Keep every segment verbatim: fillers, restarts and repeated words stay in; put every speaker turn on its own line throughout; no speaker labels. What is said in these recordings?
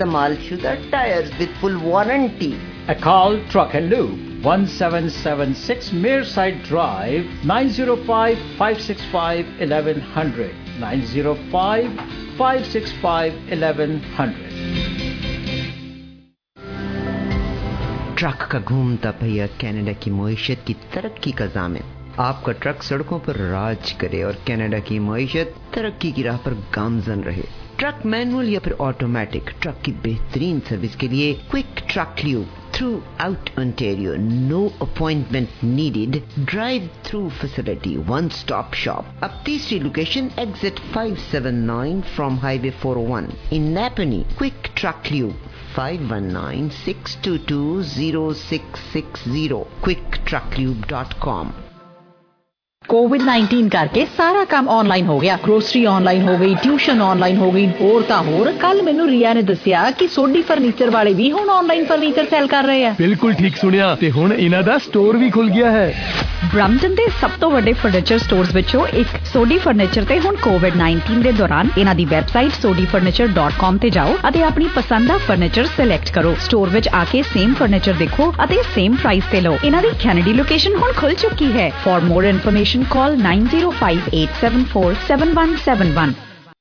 Tamal Shuda tires with full warranty.
Akal Truck and Lube, one seven seven six Mearside Drive, nine zero five, five six five, eleven hundred, nine zero five, five six five, eleven hundred.
Truck का घूमता पहिया Canada की मईशत की तरक्की का ज़ामिन। आपका truck सड़कों पर राज करे और कनाडा की मईशत तरक्की की राह पर गामजन रहे। ट्रक मैनुअल या फिर ऑटोमेटिक, ट्रक की बेहतरीन सर्विस के लिए Quick Truck Lube throughout Ontario, no appointment needed, drive through facility, one stop shop. अब तीसरी location exit five seven nine from highway four O one in Nepean. Quick Truck Lube five one nine, six two two, zero six six zero, quick truck lube dot com।
COVID nineteen करके सारा काम online हो गया। Grocery online हो गई, tuition online हो गई, ਹੋਰ ਤਾਂ ਹੋਰ। ਕੱਲ ਮੈਨੂੰ ਰੀਆ ਨੇ ਦੱਸਿਆ ਕਿ ਸੋਢੀ ਫਰਨੀਚਰ ਵਾਲੇ ਵੀ ਹੁਣ ਆਨਲਾਈਨ ਫਰਨੀਚਰ ਸੇਲ ਕਰ ਰਹੇ ਆ।
ਬਿਲਕੁਲ ਠੀਕ ਸੁਣਿਆ, ਤੇ ਹੁਣ ਇਹਨਾਂ ਦਾ ਸਟੋਰ ਵੀ ਖੁੱਲ ਗਿਆ ਹੈ।
ਬ੍ਰੈਂਪਟਨ ਦੇ ਸਭ ਤੋਂ ਵੱਡੇ ਫਰਨੀਚਰ ਸਟੋਰਸ ਵਿੱਚੋਂ ਇੱਕ ਸੋਢੀ ਫਰਨੀਚਰ ਤੇ ਹੁਣ ਕੋਵਿਡ ਨਾਈਨਟੀਨ ਦੇ ਦੌਰਾਨ ਇਹਨਾਂ ਦੀ website Sodhi furniture dot com ਤੇ ਜਾਓ ਅਤੇ ਆਪਣੀ ਪਸੰਦ ਦਾ ਫਰਨੀਚਰ ਸਿਲੈਕਟ ਕਰੋ। ਸਟੋਰ ਵਿੱਚ ਆ ਕੇ ਸੇਮ ਫਰਨੀਚਰ ਦੇਖੋ ਅਤੇ ਸੇਮ ਪ੍ਰਾਈਸ ਤੇ ਲਓ। ਇਹਨਾਂ ਦੀ ਕੈਨੇਡੀ ਲੋਕੇਸ਼ਨ ਹੁਣ ਖੁੱਲ ਚੁੱਕੀ ਹੈ। For more information call nine zero five eight seven four seven one seven one।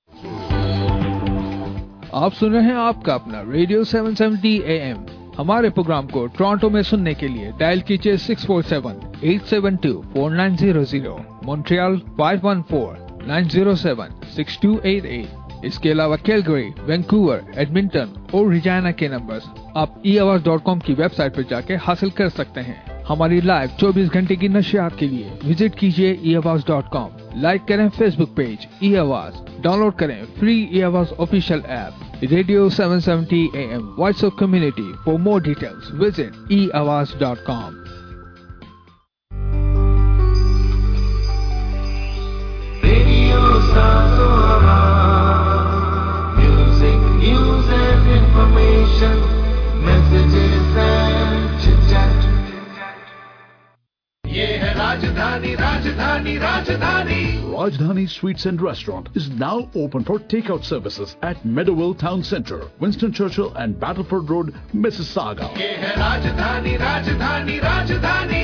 आप सुन रहे हैं आपका अपना radio seven seventy A M. हमारे प्रोग्राम को टोरंटो में सुनने के लिए डायल कीजिए six four seven eight seven two four nine zero zero, Montreal five one four nine zero seven six two eight eight। इसके अलावा कैलगरी, वैंकूवर, एडमिंटन और रिजाना के नंबर्स आप ई आवाज डॉट कॉम की वेबसाइट पर जाके हासिल कर सकते हैं। हमारी लाइव चौबीस घंटे की नशियात के लिए विजिट कीजिए E Awaaz dot com. Like करें Facebook page E Awaaz, download करें free E Awaaz official app radio seven seventy A M voice of community. For more details visit E Awaaz dot com.
Music, news and information, messages and chit-chat. ये है राजधानी राजधानी राजधानी।
Rajdhani Sweets and Restaurant is now open for takeout services at Meadowville Town Centre, Winston Churchill and Battleford Road, Mississauga.
ये है राजधानी राजधानी राजधानी।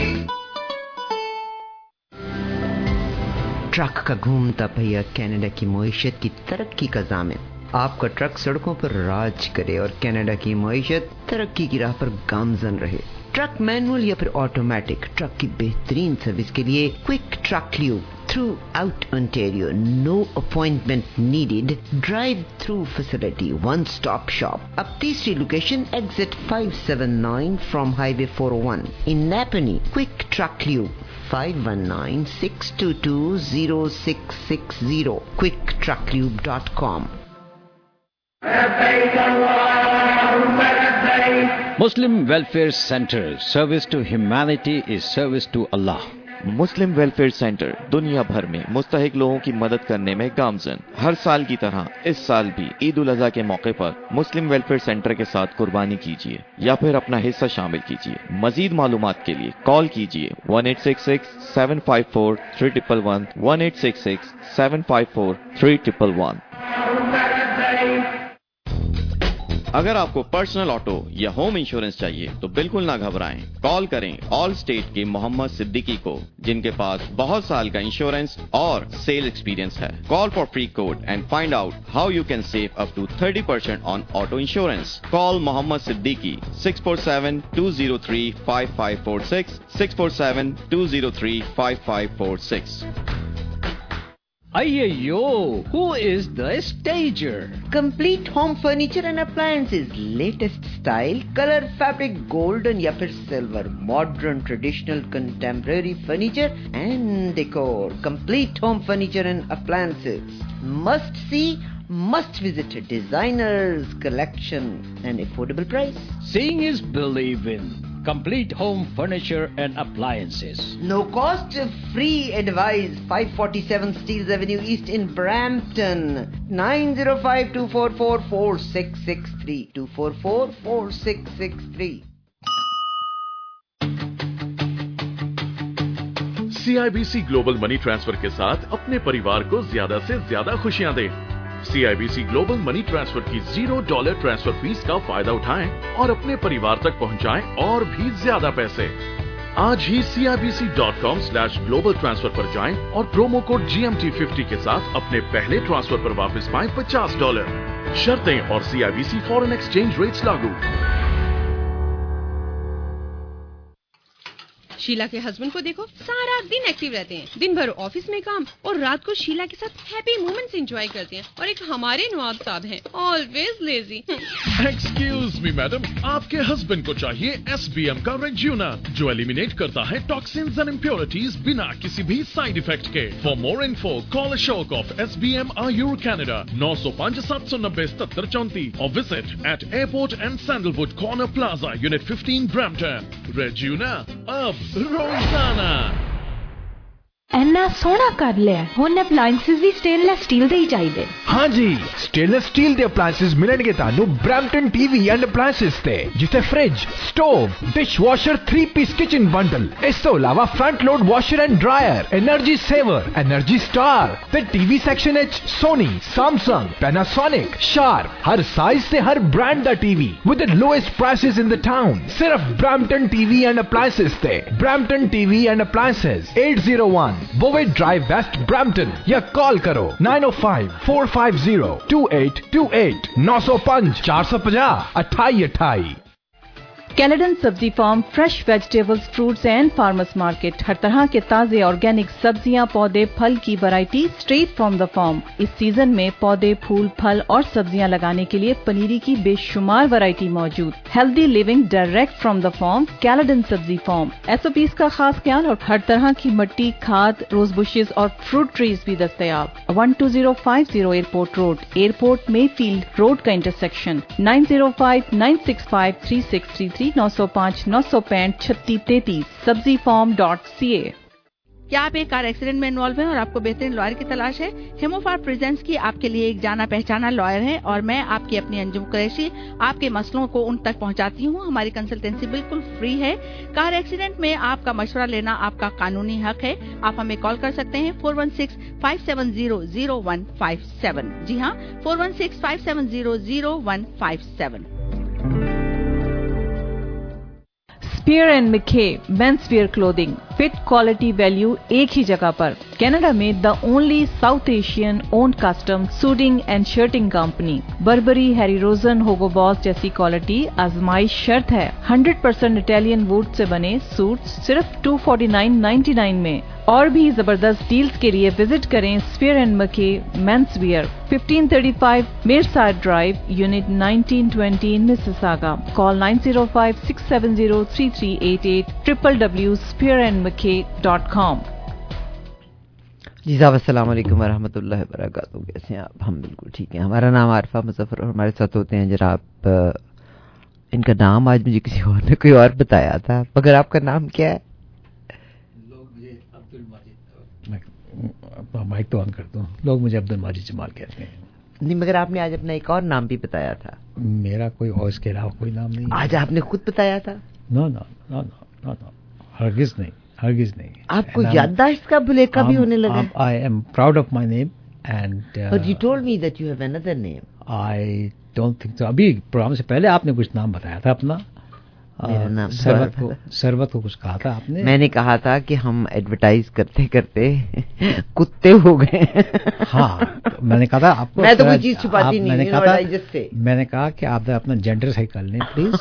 ट्रक का घूमता पहिया कनाडा की मईशत की तरक्की का ज़ामिन। आपका ट्रक सड़कों पर राज करे और कनाडा की मईशत तरक्की की राह पर गामजन रहे। ट्रक मैनुअल या फिर ऑटोमेटिक, ट्रक की बेहतरीन सर्विस के लिए Quick Truck Lube throughout Ontario, no appointment needed, drive through facility, one stop shop. अब तीसरी location exit five seven nine from highway four O one in Nepean. Quick Truck Lube five one nine, six two two, zero six six zero, quick truck lube dot com।
Muslim Welfare Center, service to humanity is service to Allah।
Muslim Welfare Centre दुनिया भर में मुस्तहिक लोगों की मदद करने में गामजन। हर साल की तरह इस साल भी ईद उल अज़हा के मौके पर मुस्लिम वेलफेयर सेंटर के साथ कुर्बानी कीजिए या फिर अपना हिस्सा शामिल कीजिए। मजीद मालूमात के लिए कॉल कीजिए one eight six six, seven five four, three one one, one eight six six, seven five four, three one one। अगर आपको पर्सनल ऑटो या होम इंश्योरेंस चाहिए तो बिल्कुल ना घबराएं। कॉल करें ऑल स्टेट के मोहम्मद सिद्दीकी को, जिनके पास बहुत साल का इंश्योरेंस और सेल एक्सपीरियंस है। Call for free code and find out how you can save up to thirty percent on auto insurance. Call Mohammad Siddiqui six four seven, two zero three, five five four six, six four seven, two zero three, five five four six।
Ayyo, who is the stager?
Complete home furniture and appliances, latest style, color, fabric, golden या फिर silver, modern, traditional, contemporary furniture and decor. Complete home furniture and appliances. Must see, must visit. Designers collection and affordable price.
Seeing is believing. Complete home furniture and appliances.
No cost, free advice. five forty-seven Steeles Avenue East in Brampton. nine zero five, two four four, four six six three. two four four, four six six three.
C I B C global money transfer के साथ अपने परिवार को ज्यादा से ज्यादा खुशियां दें। सीआईबीसी ग्लोबल मनी ट्रांसफर की जीरो डॉलर ट्रांसफर फीस का फायदा उठाएं और अपने परिवार तक पहुंचाएं और भी ज्यादा पैसे। आज ही C I B C dot com slash global transfer पर जाएं और promo code G M T fifty के साथ अपने पहले ट्रांसफर पर वापस पाएं पचास डॉलर। शर्तें और सीआईबीसी फॉरेन एक्सचेंज रेट्स लागू।
शीला के हस्बैंड को देखो, सारा दिन एक्टिव रहते हैं, दिन भर ऑफिस में काम और रात को शीला के साथ हैप्पी मोमेंट्स एंजॉय करते हैं। और एक हमारे नवाब साहब हैं, always lazy.
Excuse me madam, आपके हस्बैंड को चाहिए एस बी एम का रेज्यूना, जो एलिमिनेट करता है टॉक्सिन्स एंड इम्प्योरिटीज बिना किसी भी साइड इफेक्ट के। For more info call Ashok of S B M Ayur Canada नौ सौ पाँच सात सौ नब्बे सत्तर चौंतीस और visit at airport and Sandalwood corner plaza unit fifteen Brampton. रेज्यूना अब रोजाना।
ਇੰਨਾ ਸੋਹਣਾ ਕਰ ਲਿਆ। ਹੁਣ ਅਪਲਾਈਐਂਸਸ ਵੀ ਸਟੇਨਲੈਸ ਸਟੀਲ ਦੇ ਹੀ ਚਾਹੀਦੇ।
ਹਾਂਜੀ, ਸਟੇਨਲੈਸ ਸਟੀਲ ਦੇ ਅਪਲਾਈਐਂਸਸ ਮਿਲਣਗੇ ਤੁਹਾਨੂੰ ਬ੍ਰੈਂਪਟਨ ਟੀਵੀ ਐਂਡ ਅਪਲਾਈਐਂਸਸ ਤੇ, ਜਿੱਥੇ fridge, stove, dishwasher, three piece kitchen bundle, ਇਸ ਤੋਂ ਇਲਾਵਾ front load washer and dryer, energy saver, energy star ਤੇ ਟੀਵੀ ਸੈਕਸ਼ਨ ਵਿੱਚ ਸੋਨੀ, ਸੈਮਸੰਗ, ਪੈਨਾਸੋਨਿਕ, ਸ਼ਾਰਪ, ਹਰ ਸਾਈਜ਼ ਤੇ ਹਰ ਬ੍ਰਾਂਡ ਦਾ TV with the lowest prices in the town. ਸਿਰਫ ਬ੍ਰੈਂਪਟਨ ਟੀਵੀ ਐਂਡ ਅਪਲਾਈਐਂਸਸ ਤੇ। Brampton TV and appliances eight oh one Bovett Drive West Brampton या call करो nine oh five four five zero two eight two eight nine oh five four five zero अट्ठाई अट्ठाई।
Caledon Sabzi farm, fresh vegetables, fruits and farmers market. हर तरह के ताजे organic सब्जियां, पौधे, फल की variety straight from the farm. इस सीजन में पौधे, फूल, फल और सब्जियां लगाने के लिए पनीरी की बेशुमार वैरायटी मौजूद। Healthy living direct from the farm. Caledon Sabzi farm. SOPs का खास ख्याल और हर तरह की मिट्टी, खाद, रोज बुशेज और फ्रूट ट्रीज भी दस्तयाब। one two zero five zero airport road, airport Mayfield road का intersection. nine zero five nine six five three six three three नौ सौ पाँच नौ सौ पैंठ छत्तीस तैतीस सब्जी फार्म डॉट सी ए।
क्या आप एक कार एक्सीडेंट में इन्वॉल्व हैं और आपको बेहतरीन लॉयर की तलाश है? हेमोफार प्रेजेंट्स की आपके लिए एक जाना पहचाना लॉयर है और मैं आपकी अपनी अंजुम कुरैशी आपके मसलों को उन तक पहुंचाती हूं। हमारी कंसल्टेंसी बिल्कुल फ्री है। कार एक्सीडेंट में आपका मशवरा लेना आपका कानूनी हक है। आप हमें कॉल कर सकते हैं four one six five seven zero zero one five seven। जी हाँ, four one six five seven zero zero one five seven।
Spier and Mackay men's wear clothing, fit quality value एक ही जगह पर। कनाडा में the only South Asian owned custom suiting and shirting company. Burberry, Harry Rosen, Hugo Boss जैसी quality आजमाइश शर्त है। Hundred percent Italian would say बने सूट सिर्फ two forty-nine ninety-nine में। और भी जबरदस्त डील्स के लिए विजिट करें Spier and Mackay men's wear, fifteen thirty-five Merside drive, unit nineteen twenty in Mississauga. Call nine zero five six seven zero three three eight eight w w w dot spear and mckay dot com।
जी साहब, अस्सलाम वालेकुम वरहमतुल्लाहि वबरकातुहू। कैसे हैं आप? हम बिल्कुल ठीक हैं। हमारा नाम आरिफा मुजफ्फर और हमारे साथ होते हैं जनाब, इनका नाम आज मुझे किसी और ने कोई और बताया था, मगर आपका नाम क्या है?
माइक तो ऑन करता हूँ। लोग मुझे अब्दुल माजिद जमाल कहते हैं।
नहीं, मगर आपने आज अपना एक और नाम भी बताया था।
मेरा कोई और इसके अलावा कोई नाम नहीं।
आज आपने खुद बताया था।
No no no no no हरगिज नहीं, हरगिज नहीं।
आपको याददाश्त का भुलेखा भी होने लगा?
I am proud of my name and
but you told me that you have another name.
I don't think so. अभी प्रोग्राम से पहले आपने कुछ नाम बताया था अपना।
मेरा नाम
सरवत को सरवत को कुछ कहा था आपने।
मैंने कहा था कि हम एडवर्टाइज करते करते कुत्ते हो गए।
हाँ, मैंने कहा था आपको।
मैं तो कोई चीज छुपाती नहीं।
मैंने कहा था मैंने कहा कि आप अपना जेंडर सही कर लें प्लीज।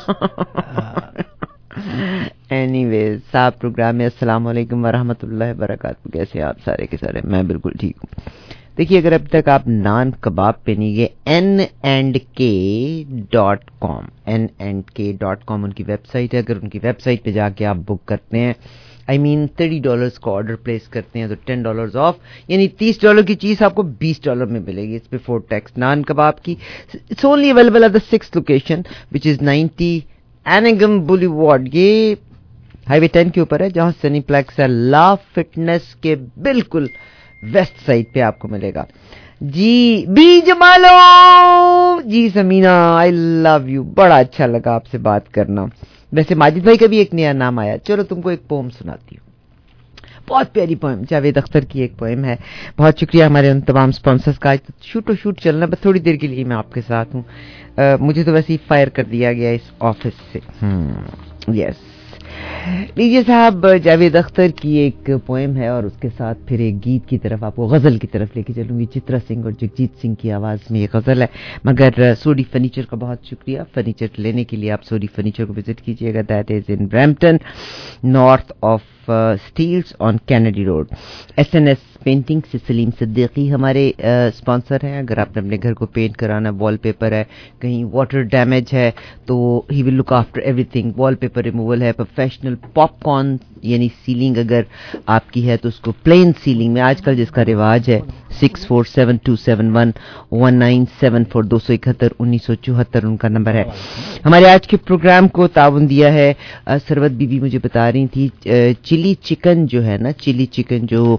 एनीवेज साहब, प्रोग्राम में अस्सलाम वालेकुम वरहमतुल्लाहि वबरकातुहू। कैसे आप सारे के सारे? मैं बिल्कुल ठीक हूँ। देखिए, अगर अब तक आप नान कबाब पे नहीं गए, N and K dot com N and K dot com उनकी वेबसाइट है। अगर उनकी वेबसाइट पे जाके आप बुक करते हैं, आई मीन थर्टी डॉलर्स का ऑर्डर प्लेस करते हैं, तो टेन डॉलर्स ऑफ, यानी तीस डॉलर की चीज आपको बीस डॉलर में मिलेगी। It's before tax. Naan Kabob की it's only available at the sixth location which is ninety Annagem boulevard. ये हाईवे टेन के ऊपर है, जहां सनीप्लेक्स है। ला फिटनेस के बिल्कुल वेस्ट साइड पे आपको मिलेगा। जी बी जमालो, जी समीना, आई लव यू। बड़ा अच्छा लगा आपसे बात करना। वैसे माजिद भाई का भी एक नया नाम आया। चलो तुमको एक पोम सुनाती हूँ। بہت پیاری پوئم جاوید اختر کی ایک پوئم ہے. بہت شکریہ ہمارے ان تمام اسپانسرز کا. شوٹ و شوٹ چلنا بس تھوڑی دیر کے لیے میں آپ کے ساتھ ہوں. مجھے تو ویسے ہی فائر کر دیا گیا اس آفس سے. یس لیجیے صاحب, جاوید اختر کی ایک پوئم ہے اور اس کے ساتھ پھر ایک گیت کی طرف, آپ کو غزل کی طرف لے کے چلوں گی. چترا سنگھ اور جگجیت سنگھ کی آواز میں یہ غزل ہے. مگر سوڈی فرنیچر کا بہت شکریہ. فرنیچر لینے کے لیے آپ سوڈی فرنیچر کو وزٹ کیجیے گا. That is in Brampton, north of Steeles on Kennedy road. S N S painting سے سلیم صدیقی ہمارے اسپانسر ہیں. اگر آپ نے اپنے گھر کو پینٹ کرانا, وال پیپر ہے, کہیں واٹر ڈیمیج ہے, تو ہی ول لک آفٹر ایوری تھنگ. وال پیپر ریموول ہے, پروفیشنل پاپ کارن یعنی سیلنگ اگر آپ کی ہے تو اس کو پلین سیلنگ میں آج کل جس کا رواج ہے. Six four seven two seven one one nine seven four دو سو اکہتر انیس سو چوہتر ان کا نمبر ہے. ہمارے آج کے پروگرام کو تعاون دیا ہے سروت بی بی. مجھے بتا رہی تھی چلی چکن جو ہے نا, چلی چکن جو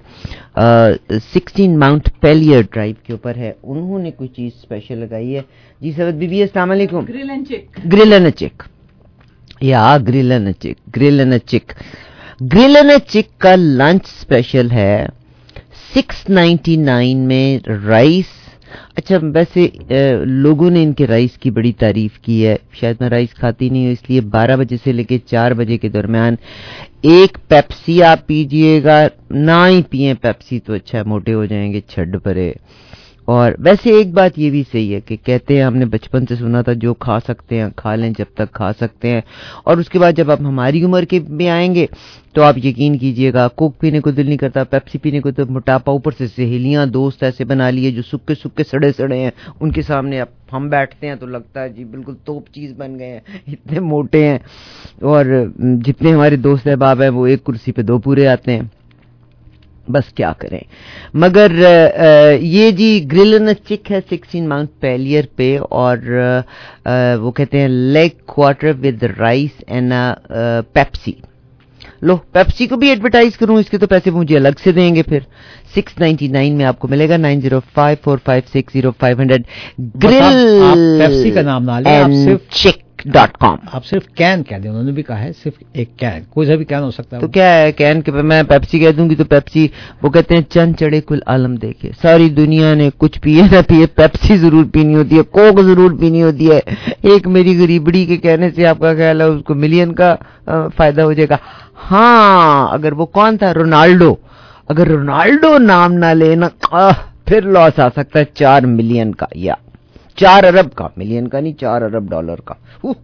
سکسٹین ماؤنٹ پیلیئر ڈرائیو کے اوپر ہے, انہوں نے کوئی چیز اسپیشل لگائی ہے. جی سروت بی بی السلام علیکم.
Grill and Chick.
Grill and Chick یا Grill and Chick Grill and Chick Grill and Chick کا لنچ اسپیشل ہے سکس نائنٹی نائن میں. رائس, اچھا ویسے لوگوں نے ان کے رائس کی بڑی تعریف کی ہے. شاید میں رائس کھاتی نہیں ہوں, اس لیے بارہ بجے سے لے کے چار بجے کے درمیان ایک پیپسی آپ پیجئے گا. نہ ہی پئیں پیپسی تو اچھا, موٹے ہو جائیں گے چھڈ پرے. اور ویسے ایک بات یہ بھی صحیح ہے کہ کہتے ہیں, ہم نے بچپن سے سنا تھا, جو کھا سکتے ہیں کھا لیں جب تک کھا سکتے ہیں. اور اس کے بعد جب آپ ہماری عمر کے میں آئیں گے تو آپ یقین کیجئے گا کوک پینے کو دل نہیں کرتا, پیپسی پینے کو تو موٹاپا, اوپر سے سہیلیاں دوست ایسے بنا لیے جو سکے سکے سڑے سڑے ہیں, ان کے سامنے اب ہم بیٹھتے ہیں تو لگتا ہے جی بالکل توپ چیز بن گئے ہیں, اتنے موٹے ہیں. اور جتنے ہمارے دوست احباب ہیں وہ ایک کرسی پہ دو پورے آتے ہیں. بس کیا کریں. مگر یہ جی گرل اینڈ چک ہے سکسٹین ماؤنٹ پیلیئر پہ, اور وہ کہتے ہیں leg quarter with rice and Pepsi. Love Pepsi کو بھی ایڈورٹائز کروں, اس کے تو پیسے مجھے الگ سے دیں گے پھر. سکس نائنٹی نائن میں آپ کو ملے گا. Nine zero five four five six zero five hundred. Grill
Pepsi کا نام نہ لیں, آپ صرف
چک ڈاٹ کام.
آپ صرف کین کہہ دیں, انہوں نے بھی کہا ہے صرف ایک کین, کوئی سا بھی کین ہو سکتا ہے.
تو کیا ہے کین کے, میں پیپسی کہہ دوں گی تو پیپسی, وہ کہتے ہیں چند چڑے کل عالم دیکھے. ساری دنیا نے کچھ پیے نہ پیے, پیپسی ضرور پینی ہوتی ہے, کوک ضرور پینی ہوتی ہے. ایک میری غریبڑی کے کہنے سے آپ کا خیال ہے اس کو ملین کا فائدہ ہو جائے گا. ہاں اگر وہ کون تھا, رونالڈو, اگر رونالڈو نام نہ لینا پھر لاس آ سکتا ہے چار ملین کا یا چار ارب کا, ملین کا نہیں, چار ارب ڈالر کا.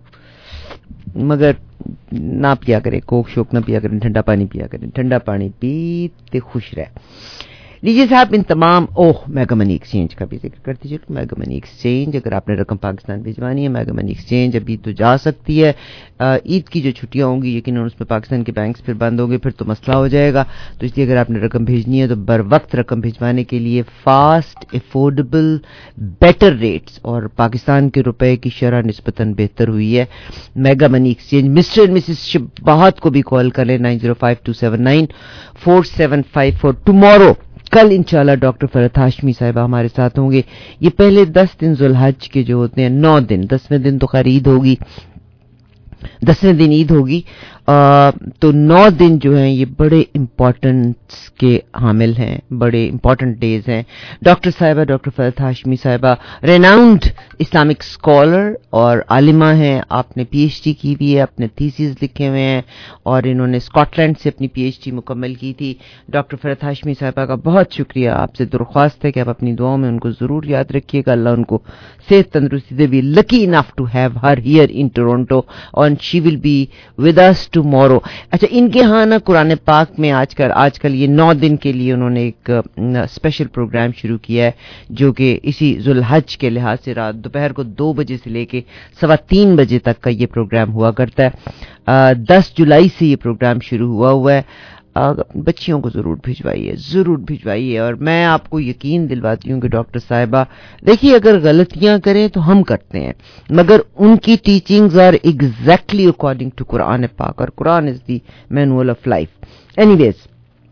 مگر نہ پیا کرے, کوک شوک نہ پیا کریں, ٹھنڈا پانی پیا کریں, ٹھنڈا پانی پیتے خوش رہے. لیجیے صاحب ان تمام اوہ میگا منی ایکسچینج کا بھی ذکر کرتی چلو. میگا منی ایکسچینج, اگر آپ نے رقم پاکستان بھجوانی ہے, میگا منی ایکسچینج ابھی تو جا سکتی ہے. عید کی جو چھٹیاں ہوں گی یقیناً اس میں پاکستان کے بینکس پھر بند ہوں گے, پھر تو مسئلہ ہو جائے گا. تو اس لیے اگر آپ نے رقم بھیجنی ہے تو بر وقت رقم بھجوانے کے لیے فاسٹ, افورڈیبل, بیٹر ریٹس اور پاکستان کے روپے کی شرح نسبتاً بہتر ہوئی ہے. Mega Money Exchange mister and missus Shabahat کو بھی کال کر لیں. Nine zero five two seven nine four seven five four. Tomorrow کل انشاءاللہ ڈاکٹر فرحت ہاشمی صاحبہ ہمارے ساتھ ہوں گے. یہ پہلے دس دن ذوالحج کے جو ہوتے ہیں, نو دن, دسویں دن تو خیر عید ہوگی, دسویں دن عید ہوگی, تو نو دن جو ہیں یہ بڑے امپورٹنس کے حامل ہیں, بڑے امپورٹنٹ ڈیز ہیں. ڈاکٹر صاحبہ ڈاکٹر فرحت ہاشمی صاحبہ ریناؤنڈ اسلامک اسکالر اور عالمہ ہیں. آپ نے پی ایچ ڈی کی بھی ہے, اپنے تھیسز لکھے ہوئے ہیں, اور انہوں نے اسکاٹ لینڈ سے اپنی پی ایچ ڈی مکمل کی تھی. ڈاکٹر فرحت ہاشمی صاحبہ کا بہت شکریہ. آپ سے درخواست ہے کہ آپ اپنی دعاؤں میں ان کو ضرور یاد رکھیے گا. اللہ ان کو صحت تندرستی دے. We lucky enough to have her here in Toronto, and she will be with us tomorrow. اچھا ان کے ہاں نا قرآن پاک میں آج کل آج کل یہ نو دن کے لیے انہوں نے ایک اسپیشل پروگرام شروع کیا ہے, جو کہ اسی ذوالحج کے لحاظ سے رات دوپہر کو دو بجے سے لے کے سوا تین بجے تک کا یہ پروگرام ہوا کرتا ہے. دس جولائی سے یہ پروگرام شروع ہوا ہوا ہے. بچیوں کو ضرور بھجوائیے, ضرور بھجوائیے. اور میں آپ کو یقین دلواتی ہوں کہ ڈاکٹر صاحبہ دیکھیے اگر غلطیاں کریں تو ہم کرتے ہیں, مگر ان کی teachings are exactly according to Quran پاک, اور Quran is the manual of life. Anyways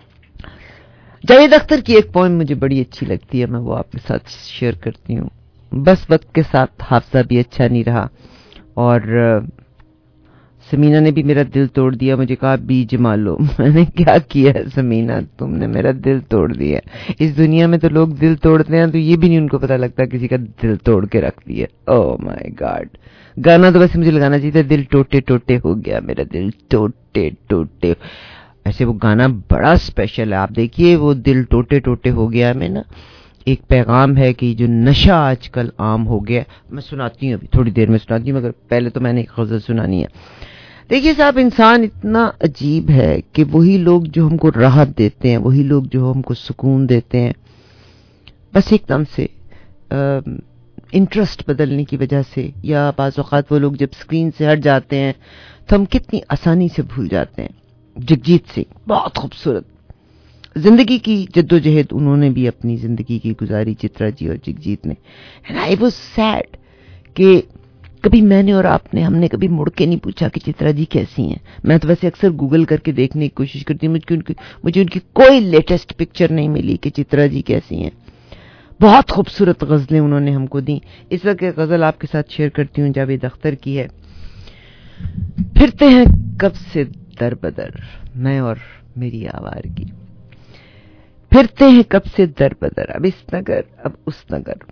Javed Akhtar کی ایک پوئم مجھے بڑی اچھی لگتی ہے, میں وہ آپ کے ساتھ شیئر کرتی ہوں. بس وقت کے ساتھ حافظہ بھی اچھا نہیں رہا, اور سمینا نے بھی میرا دل توڑ دیا, مجھے کہا بیج مالو. میں نے کیا کیا سمینا, تم نے میرا دل توڑ دیا. اس دنیا میں تو لوگ دل توڑتے ہیں تو یہ بھی نہیں ان کو پتا لگتا کسی کا دل توڑ کے رکھ دیا. Oh my god. گانا تو ویسے مجھے لگانا چاہیے تھا, دل ٹوٹے ٹوٹے ہو گیا میرا دل ٹوٹے ٹوٹے. ایسے وہ گانا بڑا اسپیشل ہے, آپ دیکھیے وہ دل ٹوٹے ٹوٹے ہو گیا میں نا ایک پیغام ہے کہ جو نشہ آج کل عام ہو گیا. میں سناتی ہوں ابھی تھوڑی دیر میں سناتی ہوں, مگر پہلے تو میں نے ایک غزل سنانی ہے. دیکھیے صاحب, انسان اتنا عجیب ہے کہ وہی لوگ جو ہم کو راحت دیتے ہیں, وہی لوگ جو ہم کو سکون دیتے ہیں, بس ایک دم سے انٹرسٹ بدلنے کی وجہ سے, یا بعض اوقات وہ لوگ جب اسکرین سے ہٹ جاتے ہیں تو ہم کتنی آسانی سے بھول جاتے ہیں. جگجیت سنگھ بہت خوبصورت زندگی کی جدوجہد انہوں نے بھی اپنی زندگی کی گزاری, چترا جی اور جگجیت نے. اینڈ آئی واز سیڈ کہ کبھی میں نے اور آپ نے ہم نے کبھی مڑ کے نہیں پوچھا کہ چترا جی کیسی ہیں. میں تو ویسے اکثر گوگل کر کے دیکھنے کی کوشش کرتی ہوں, مجھے ان کی مجھے ان کی کوئی لیٹسٹ پکچر نہیں ملی کہ چترا جی کیسی ہیں. بہت خوبصورت غزلیں انہوں نے ہم کو دیں. اس وقت ایک غزل آپ کے ساتھ شیئر کرتی ہوں جاوید اختر کی ہے. پھرتے ہیں کب سے در بدر میں اور میری آوارگی, پھرتے ہیں کب سے در بدر, اب اس نگر اب اس نگر,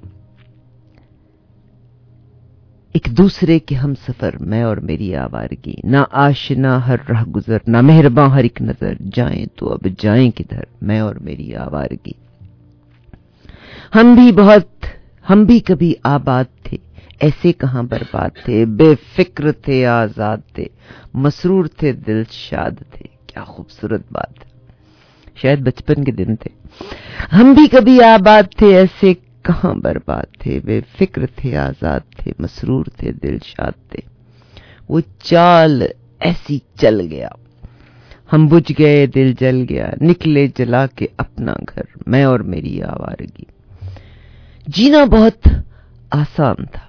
ایک دوسرے کے ہم سفر میں اور میری آوارگی. نہ آشنا ہر راہ گزر, نہ مہرباں ہر ایک نظر, جائیں تو اب جائیں کدھر میں اور میری آوارگی. ہم بھی بہت ہم بھی کبھی آباد تھے, ایسے کہاں برباد تھے, بے فکر تھے آزاد تھے, مسرور تھے دل شاد تھے. کیا خوبصورت بات ہے, شاید بچپن کے دن تھے. ہم بھی کبھی آباد تھے, ایسے کہاں برباد تھے, بے فکر تھے آزاد تھے, مسرور تھے دل شاد تھے. وہ چال ایسی چل گیا, ہم بجھ گئے دل جل گیا, نکلے جلا کے اپنا گھر میں اور میری آوارگی. جینا بہت آسان تھا,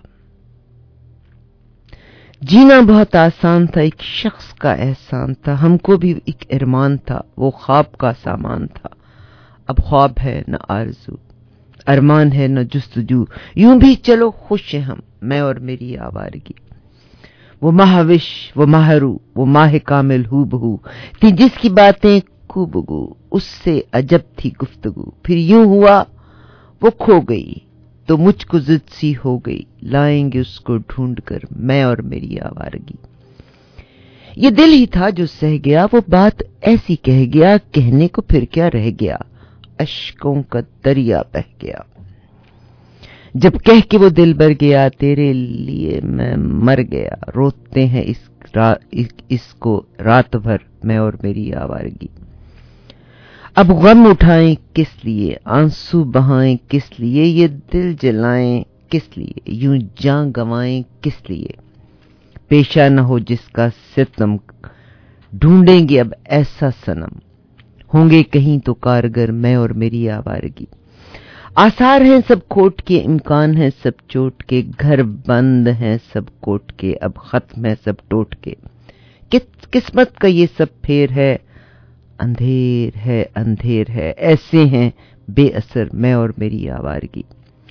جینا بہت آسان تھا, ایک شخص کا احسان تھا. ہم کو بھی ایک ارمان تھا, وہ خواب کا سامان تھا. اب خواب ہے نہ آرزو, ارمان ہے نہ جستجو, یوں بھی چلو خوش ہیں ہم میں اور میری آوارگی. وہ مہاوش وہ ماہرو وہ ماہ کامل ہو بہو تھی, جس کی باتیں کو بگو اس سے عجب تھی گفتگو. پھر یوں ہوا وہ کھو گئی تو مجھ کو ضد سی ہو گئی, لائیں گے اس کو ڈھونڈ کر میں اور میری آوارگی. یہ دل ہی تھا جو سہ گیا, وہ بات ایسی کہہ گیا, کہنے کو پھر کیا رہ گیا, اشکوں کا دریا بہ گیا. جب کہہ کے وہ دل بھر گیا, تیرے لیے میں مر گیا, روتے ہیں اس را اس کو رات بھر میں اور میری آوارگی. اب غم اٹھائیں کس لیے, آنسو بہائیں کس لیے, یہ دل جلائیں کس لیے, یوں جان گوائیں کس لیے. پیشہ نہ ہو جس کا ستم, ڈھونڈیں گے اب ایسا صنم, ہوں گے کہیں تو کارگر میں اور میری آوارگی. آثار ہیں سب کھوٹ کے, امکان ہیں سب چوٹ کے, گھر بند ہیں سب کوٹ کے, اب ختم ہے سب ٹوٹ کے. قسمت کا یہ سب پھیر ہے, اندھیر ہے اندھیر ہے, ایسے ہیں بے اثر میں اور میری آوارگی.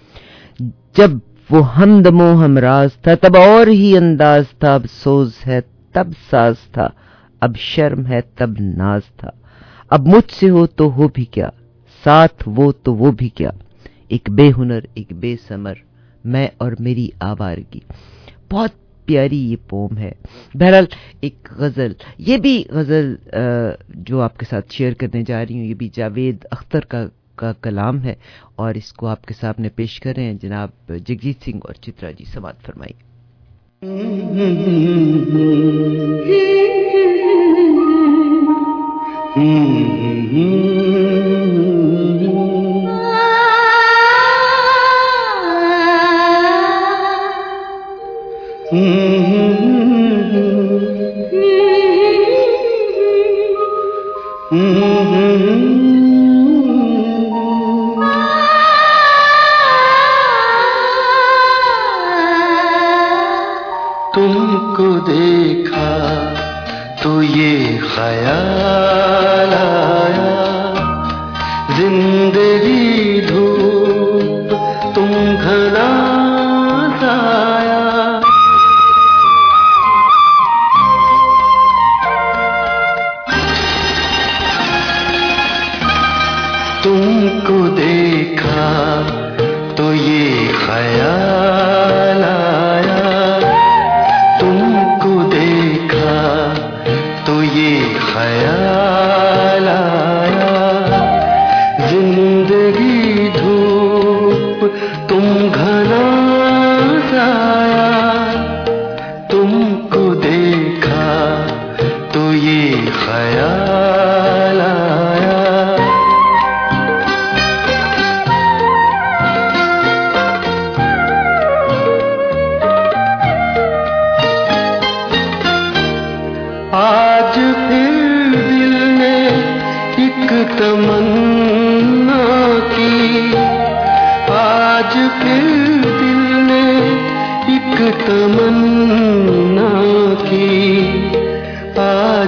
جب وہ ہمدم و ہمراز تھا تب اور ہی انداز تھا, اب سوز ہے تب ساز تھا, اب شرم ہے تب ناز تھا. اب مجھ سے ہو تو ہو بھی کیا, ساتھ وہ تو وہ بھی کیا, ایک بے ہنر ایک بے ثمر میں اور میری آوارگی. بہت پیاری یہ پوم ہے. بہرحال ایک غزل, یہ بھی غزل جو آپ کے ساتھ شیئر کرنے جا رہی ہوں, یہ بھی جاوید اختر کا کا کلام ہے, اور اس کو آپ کے سامنے پیش کر رہے ہیں جناب جگجیت سنگھ اور چترا جی. سماعت فرمائیے.
تم کو دیکھا تو یہ خیال آیا, زندگی دھوپ تم گھنا سایہ.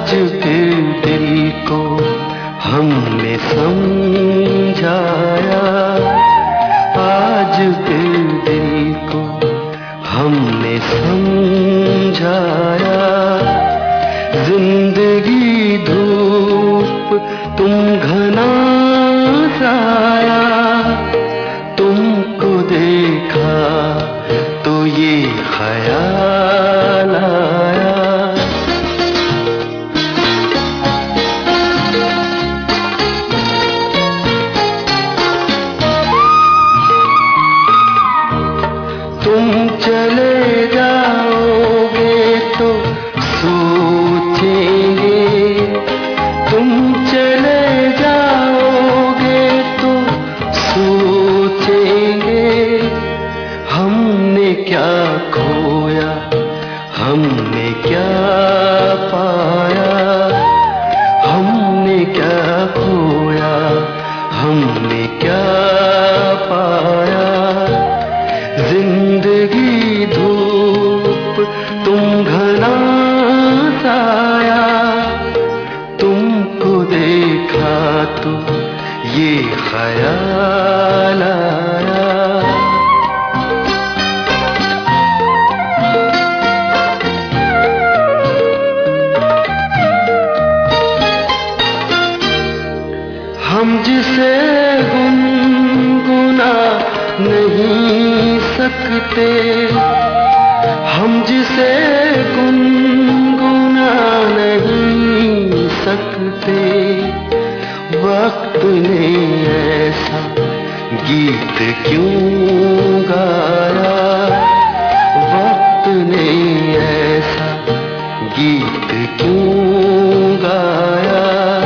आज फिर दिल को हमने समझाया, आज फिर दिल को हमने समझाया। जिंदगी धूप तुम घना साया, तुमको देखा तो ये ख्याल आया। तुम चले जाओगे तो सोचेंगे, तुम चले जाओगे तो सोचेंगे, हमने क्या खोया हमने क्या पाया, हमने क्या खोया हमने क्या पाया। जिंदगी धूप तुम घना साया, तुमको देखा तो ये ख्याल आया। हम जिसे गुनगुना नहीं सकते, हम जिसे गुनगुना नहीं सकते, वक्त ने ऐसा गीत क्यों गाया, वक्त ने ऐसा गीत क्यों गाया।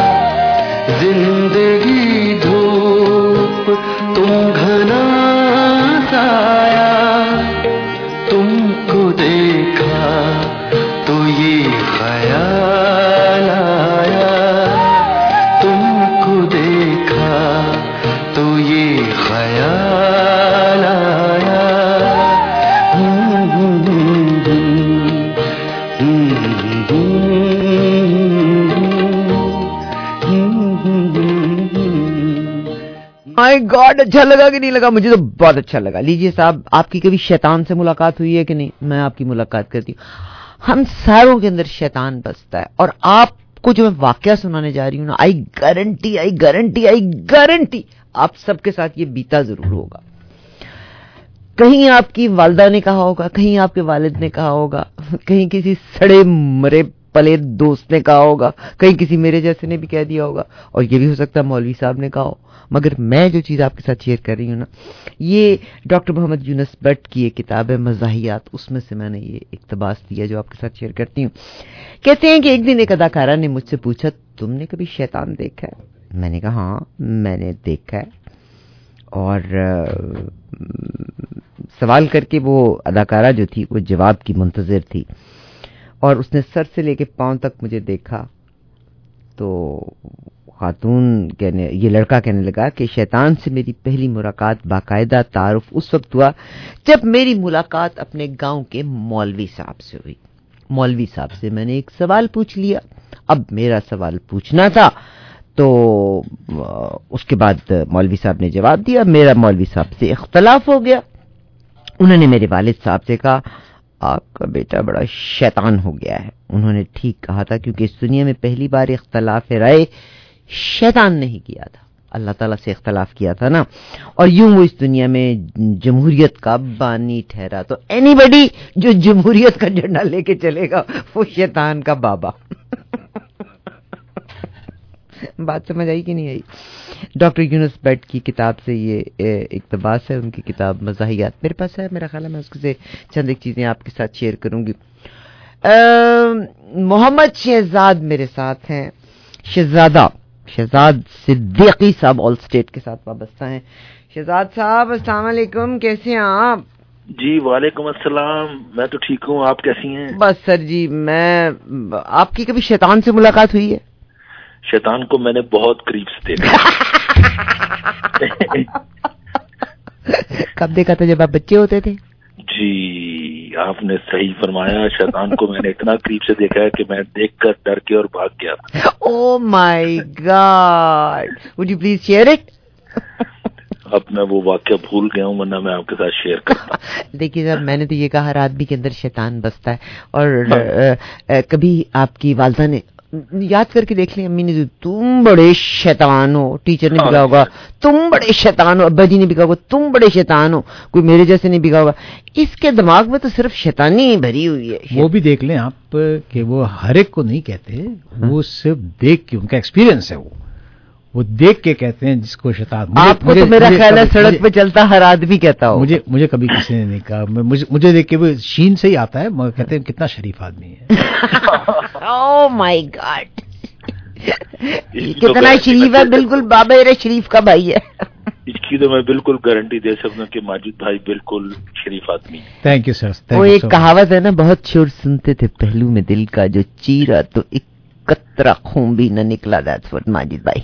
जिंदगी धूप तुम घना साया, तुमको देखा तो ये ख्याल आया, तुमको देखा तो ये ख्याल आया।
माय गॉड, अच्छा लगा कि नहीं लगा? मुझे तो बहुत अच्छा लगा। लीजिए साहब, आपकी कभी शैतान से मुलाकात हुई है कि नहीं? मैं आपकी मुलाकात करती हूँ। हम सारों के अंदर शैतान बसता है, और आपको जो मैं वाकया सुनाने जा रही हूँ ना, I guarantee I guarantee I guarantee आप सबके साथ ये बीता जरूर होगा। कहीं आपकी वालिदा ने कहा होगा, कहीं आपके वालिद ने कहा होगा, कहीं किसी सड़े मरे पले दोस्त ने कहा होगा, कहीं किसी मेरे जैसे ने भी कह दिया होगा, और ये भी हो सकता है मौलवी साहब ने कहा हो। मगर मैं जो चीज़ आपके साथ शेयर कर रही हूँ ना, ये डॉक्टर मोहम्मद यूनुस बट की एक किताब है मज़ाहियात, उसमें से मैंने ये इक़्तिबास दिया जो आपके साथ शेयर करती हूँ। कहते हैं कि एक दिन एक अदाकारा ने मुझसे पूछा, तुमने कभी शैतान देखा है? मैंने कहा हाँ मैंने देखा है। और सवाल करके वो अदाकारा जो थी वो जवाब की मुंतज़िर थी, और उसने सर से लेके पांव तक मुझे देखा। तो खातून कहने ये लड़का कहने लगा कि शैतान से मेरी पहली मुलाकात बाकायदा तारुफ उस वक्त हुआ जब मेरी मुलाकात अपने गांव के मौलवी साहब से हुई। मौलवी साहब से मैंने एक सवाल पूछ लिया। अब मेरा सवाल पूछना था, तो उसके बाद मौलवी साहब ने जवाब दिया। मेरा मौलवी साहब से इख्तलाफ हो गया। उन्होंने मेरे वालिद साहब से कहा, आपका बेटा बड़ा शैतान हो गया है। उन्होंने ठीक कहा था, क्योंकि इस दुनिया में पहली बार इख्तलाफ राय शैतान नहीं किया था, अल्लाह ताला से इख्तलाफ किया था ना। और यूं वो इस दुनिया में जमहूरियत का बानी ठहरा। तो एनीबडी जो जमहूरियत का झंडा लेके चलेगा वो शैतान का बाबा। बात समझ आई कि नहीं आई? डॉक्टर यूनुस बट की किताब से ये इक़्तिबास है, उनकी किताब मज़ाहियात मेरे पास है। मेरा ख्याल है मैं उससे चंद एक चीज़ें आपके साथ शेयर करूंगी। मोहम्मद शहजाद मेरे साथ हैं, शहजादा शहजाद सिद्दीकी साहब ऑल स्टेट के साथ वाबस्ता हैं। शहजाद साहब अस्सलाम वालेकुम, कैसे हैं आप?
जी वालेकुम अस्सलाम, मैं तो ठीक हूँ, आप कैसी हैं?
बस सर जी, मैं आपकी कभी शैतान से मुलाकात हुई है?
शैतान को मैंने बहुत करीब से देखा।
कब देखा था? जब आप बच्चे होते थे?
जी आपने सही फरमाया. शैतान को मैंने इतना करीब से देखा है कि मैं देखकर डर के और भाग गया.
Oh my God! Would you please share it?
अब मैं वो वाक्य भूल गया हूँ, वरना मैं आपके साथ शेयर करता.
देखिए साहब, मैंने तो ये कहा हर आदमी के अंदर शैतान बसता है, और हाँ. आ, आ, कभी आपकी वालदा ने याद करके देख लिया, अम्मी ने तो तुम बड़े शैतान हो, टीचर ने भी कहा होगा तुम बड़े शैतान हो, अब्बा जी ने भी कहा होगा तुम बड़े शैतान हो, कोई मेरे जैसे नहीं भी कहा होगा. इसके दिमाग में तो सिर्फ शैतानी भरी हुई है.
वो भी देख लें आप कि वो हर एक को नहीं कहते, वो सिर्फ देख के, उनका एक्सपीरियंस है, वो वो देख के कहते हैं जिसको शैतान.
आपको तो मेरा ख्याल है सड़क पे चलता हर आदमी कहता हो.
मुझे मुझे कभी किसी ने नहीं कहा. मुझे मुझे देख के वो शीन से ही आता है, मगर कहते हैं कितना शरीफ आदमी है.
ओह माय गॉड, कितना शरीफ है, बिल्कुल बाबा शरीफ का भाई है.
इसकी तो मैं बिल्कुल गारंटी दे सकता हूँ कि माजिद भाई बिल्कुल शरीफ आदमी.
Thank you sir.
वो एक कहावत है ना, बहुत शोर सुनते थे पहलू में दिल का जो चीरा, तो एक कतरा खून भी न निकला. दैट्स व्हाट माजिद भाई.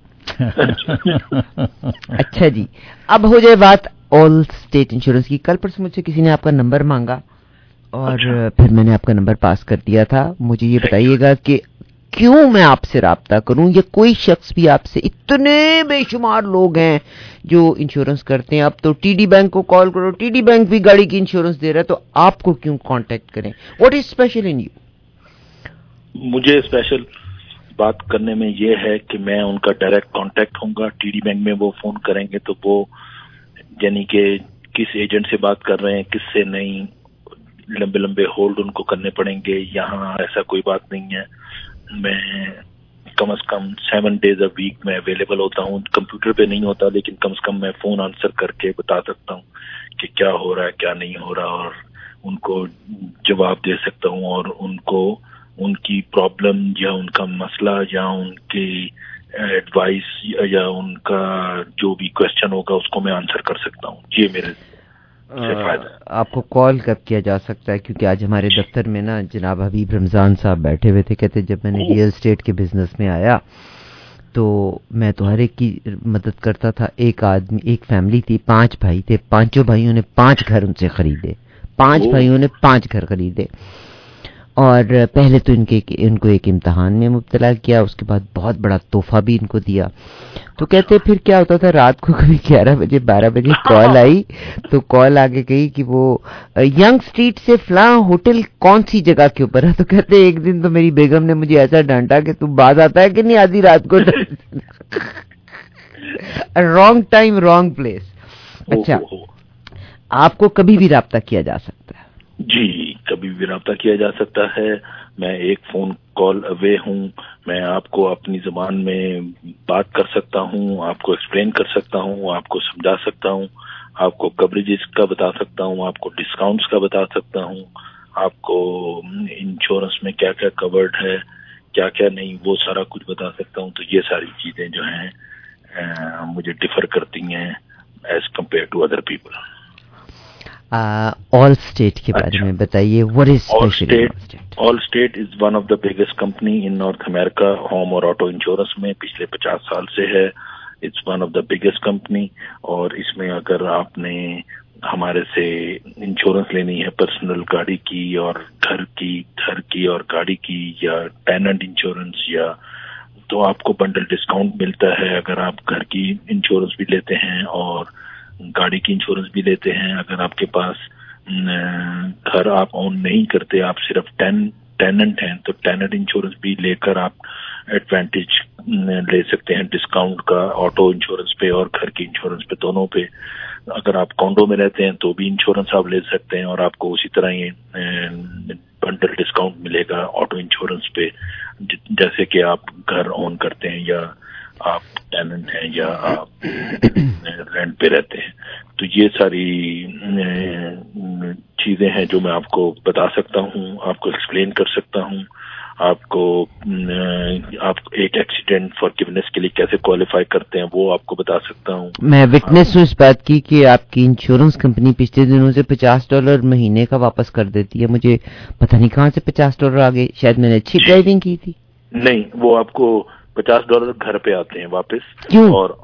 अच्छा जी, अब हो जाए बात ऑल स्टेट इंश्योरेंस की. कल परसों मुझसे किसी ने आपका नंबर मांगा और अच्छा. फिर मैंने आपका नंबर पास कर दिया था. मुझे ये बताइएगा कि क्यों मैं आपसे राब्ता करूं, या कोई शख्स भी आपसे, इतने बेशुमार लोग हैं जो इंश्योरेंस करते हैं. अब तो टीडी बैंक को कॉल करो, टीडी बैंक भी गाड़ी की इंश्योरेंस दे रहा है, तो आपको क्यों कांटेक्ट करें? What is special in you?
मुझे स्पेशल बात करने में ये है कि मैं उनका डायरेक्ट कांटेक्ट होऊंगा. टीडी बैंक में वो फोन करेंगे तो वो यानी कि किस एजेंट से बात कर रहे हैं, किससे नहीं, लंबे लंबे होल्ड उनको करने पड़ेंगे. यहाँ ऐसा कोई बात नहीं है. मैं कम से कम सेवन डेज अ वीक में अवेलेबल होता हूँ. कंप्यूटर पे नहीं होता, लेकिन कम से कम मैं फोन आंसर करके बता सकता हूँ कि क्या हो रहा है, क्या नहीं हो रहा, और उनको जवाब दे सकता हूँ, और उनको उनकी प्रॉब्लम या उनका मसला या उनकी एडवाइस या उनका जो भी क्वेश्चन होगा उसको मैं आंसर कर सकता हूँ. ये मेरे से फायदा है.
आपको कॉल कब किया जा सकता है? क्योंकि आज हमारे दफ्तर में ना जनाब हबीब रमजान साहब बैठे हुए थे. कहते जब मैंने रियल एस्टेट के बिजनेस में आया तो मैं तो हर एक की मदद करता था. एक आदमी, एक फैमिली थी, पांच भाई थे, पांचों भाइयों ने पांच घर उनसे खरीदे, पांच भाइयों ने पांच घर खरीदे. और पहले तो इनके इनको एक इम्तिहान में मुब्तला किया, उसके बाद बहुत बड़ा तोहफा भी इनको दिया. तो कहते फिर क्या होता था, रात को कभी ग्यारह बजे बारह बजे कॉल आई, तो कॉल आगे गई कि वो यंग स्ट्रीट से फलां होटल कौन सी जगह के ऊपर है. तो कहते एक दिन तो मेरी बेगम ने मुझे ऐसा डांटा कि तू बाज आता है कि नहीं आधी रात को. Wrong time wrong place. अच्छा, आपको कभी भी राब्ता किया जा सकता है?
जी, कभी भी राब्ता किया जा सकता है. मैं एक फोन कॉल अवे हूँ. मैं आपको अपनी जुबान में बात कर सकता हूँ, आपको एक्सप्लेन कर सकता हूँ, आपको समझा सकता हूँ, आपको कवरेजेस का बता सकता हूँ, आपको डिस्काउंट्स का बता सकता हूँ, आपको इंश्योरेंस में क्या क्या कवर्ड है, क्या क्या नहीं, वो सारा कुछ बता सकता हूँ. तो ये सारी चीजें जो हैं मुझे डिफर करती हैं as compared to other people.
Allstate के बारे में बताइए. What is special?
Allstate is one of the biggest company in North America. Home और ऑटो इंश्योरेंस में पिछले पचास साल से है. It's one of the biggest company. और इसमें अगर आपने हमारे से इंश्योरेंस लेनी है पर्सनल गाड़ी की और घर की घर की और गाड़ी की, या टेनेंट इंश्योरेंस, या तो आपको बंडल डिस्काउंट मिलता है अगर आप घर की इंश्योरेंस भी लेते हैं और गाड़ी की इंश्योरेंस भी लेते हैं. अगर आपके पास घर आप ओन नहीं करते, आप सिर्फ टेन टेनेंट हैं, तो टेनेंट इंश्योरेंस भी लेकर आप एडवांटेज ले सकते हैं डिस्काउंट का, ऑटो इंश्योरेंस पे और घर की इंश्योरेंस पे, दोनों पे. अगर आप कॉन्डो में रहते हैं तो भी इंश्योरेंस आप ले सकते हैं और आपको उसी तरह ही बंडल डिस्काउंट मिलेगा ऑटो इंश्योरेंस पे, जैसे कि आप घर ओन करते हैं या आप टेनेंट हैं या आप रेंट पे रहते हैं. तो ये सारी चीजें हैं जो मैं आपको बता सकता हूँ, आपको एक्सप्लेन कर सकता हूँ. आपको आप एक एक्सीडेंट फॉरगिवनेस के लिए कैसे क्वालिफाई करते हैं वो आपको बता सकता हूँ.
मैं विटनेस हूँ इस बात की कि आपकी इंश्योरेंस कंपनी पिछले दिनों से पचास डॉलर महीने का वापस कर देती है. मुझे पता नहीं कहाँ से पचास डॉलर आ गए. शायद मैंने अच्छी ड्राइविंग की थी.
नहीं, वो आपको पचास डॉलर घर पे आते हैं वापस.
क्यों?
और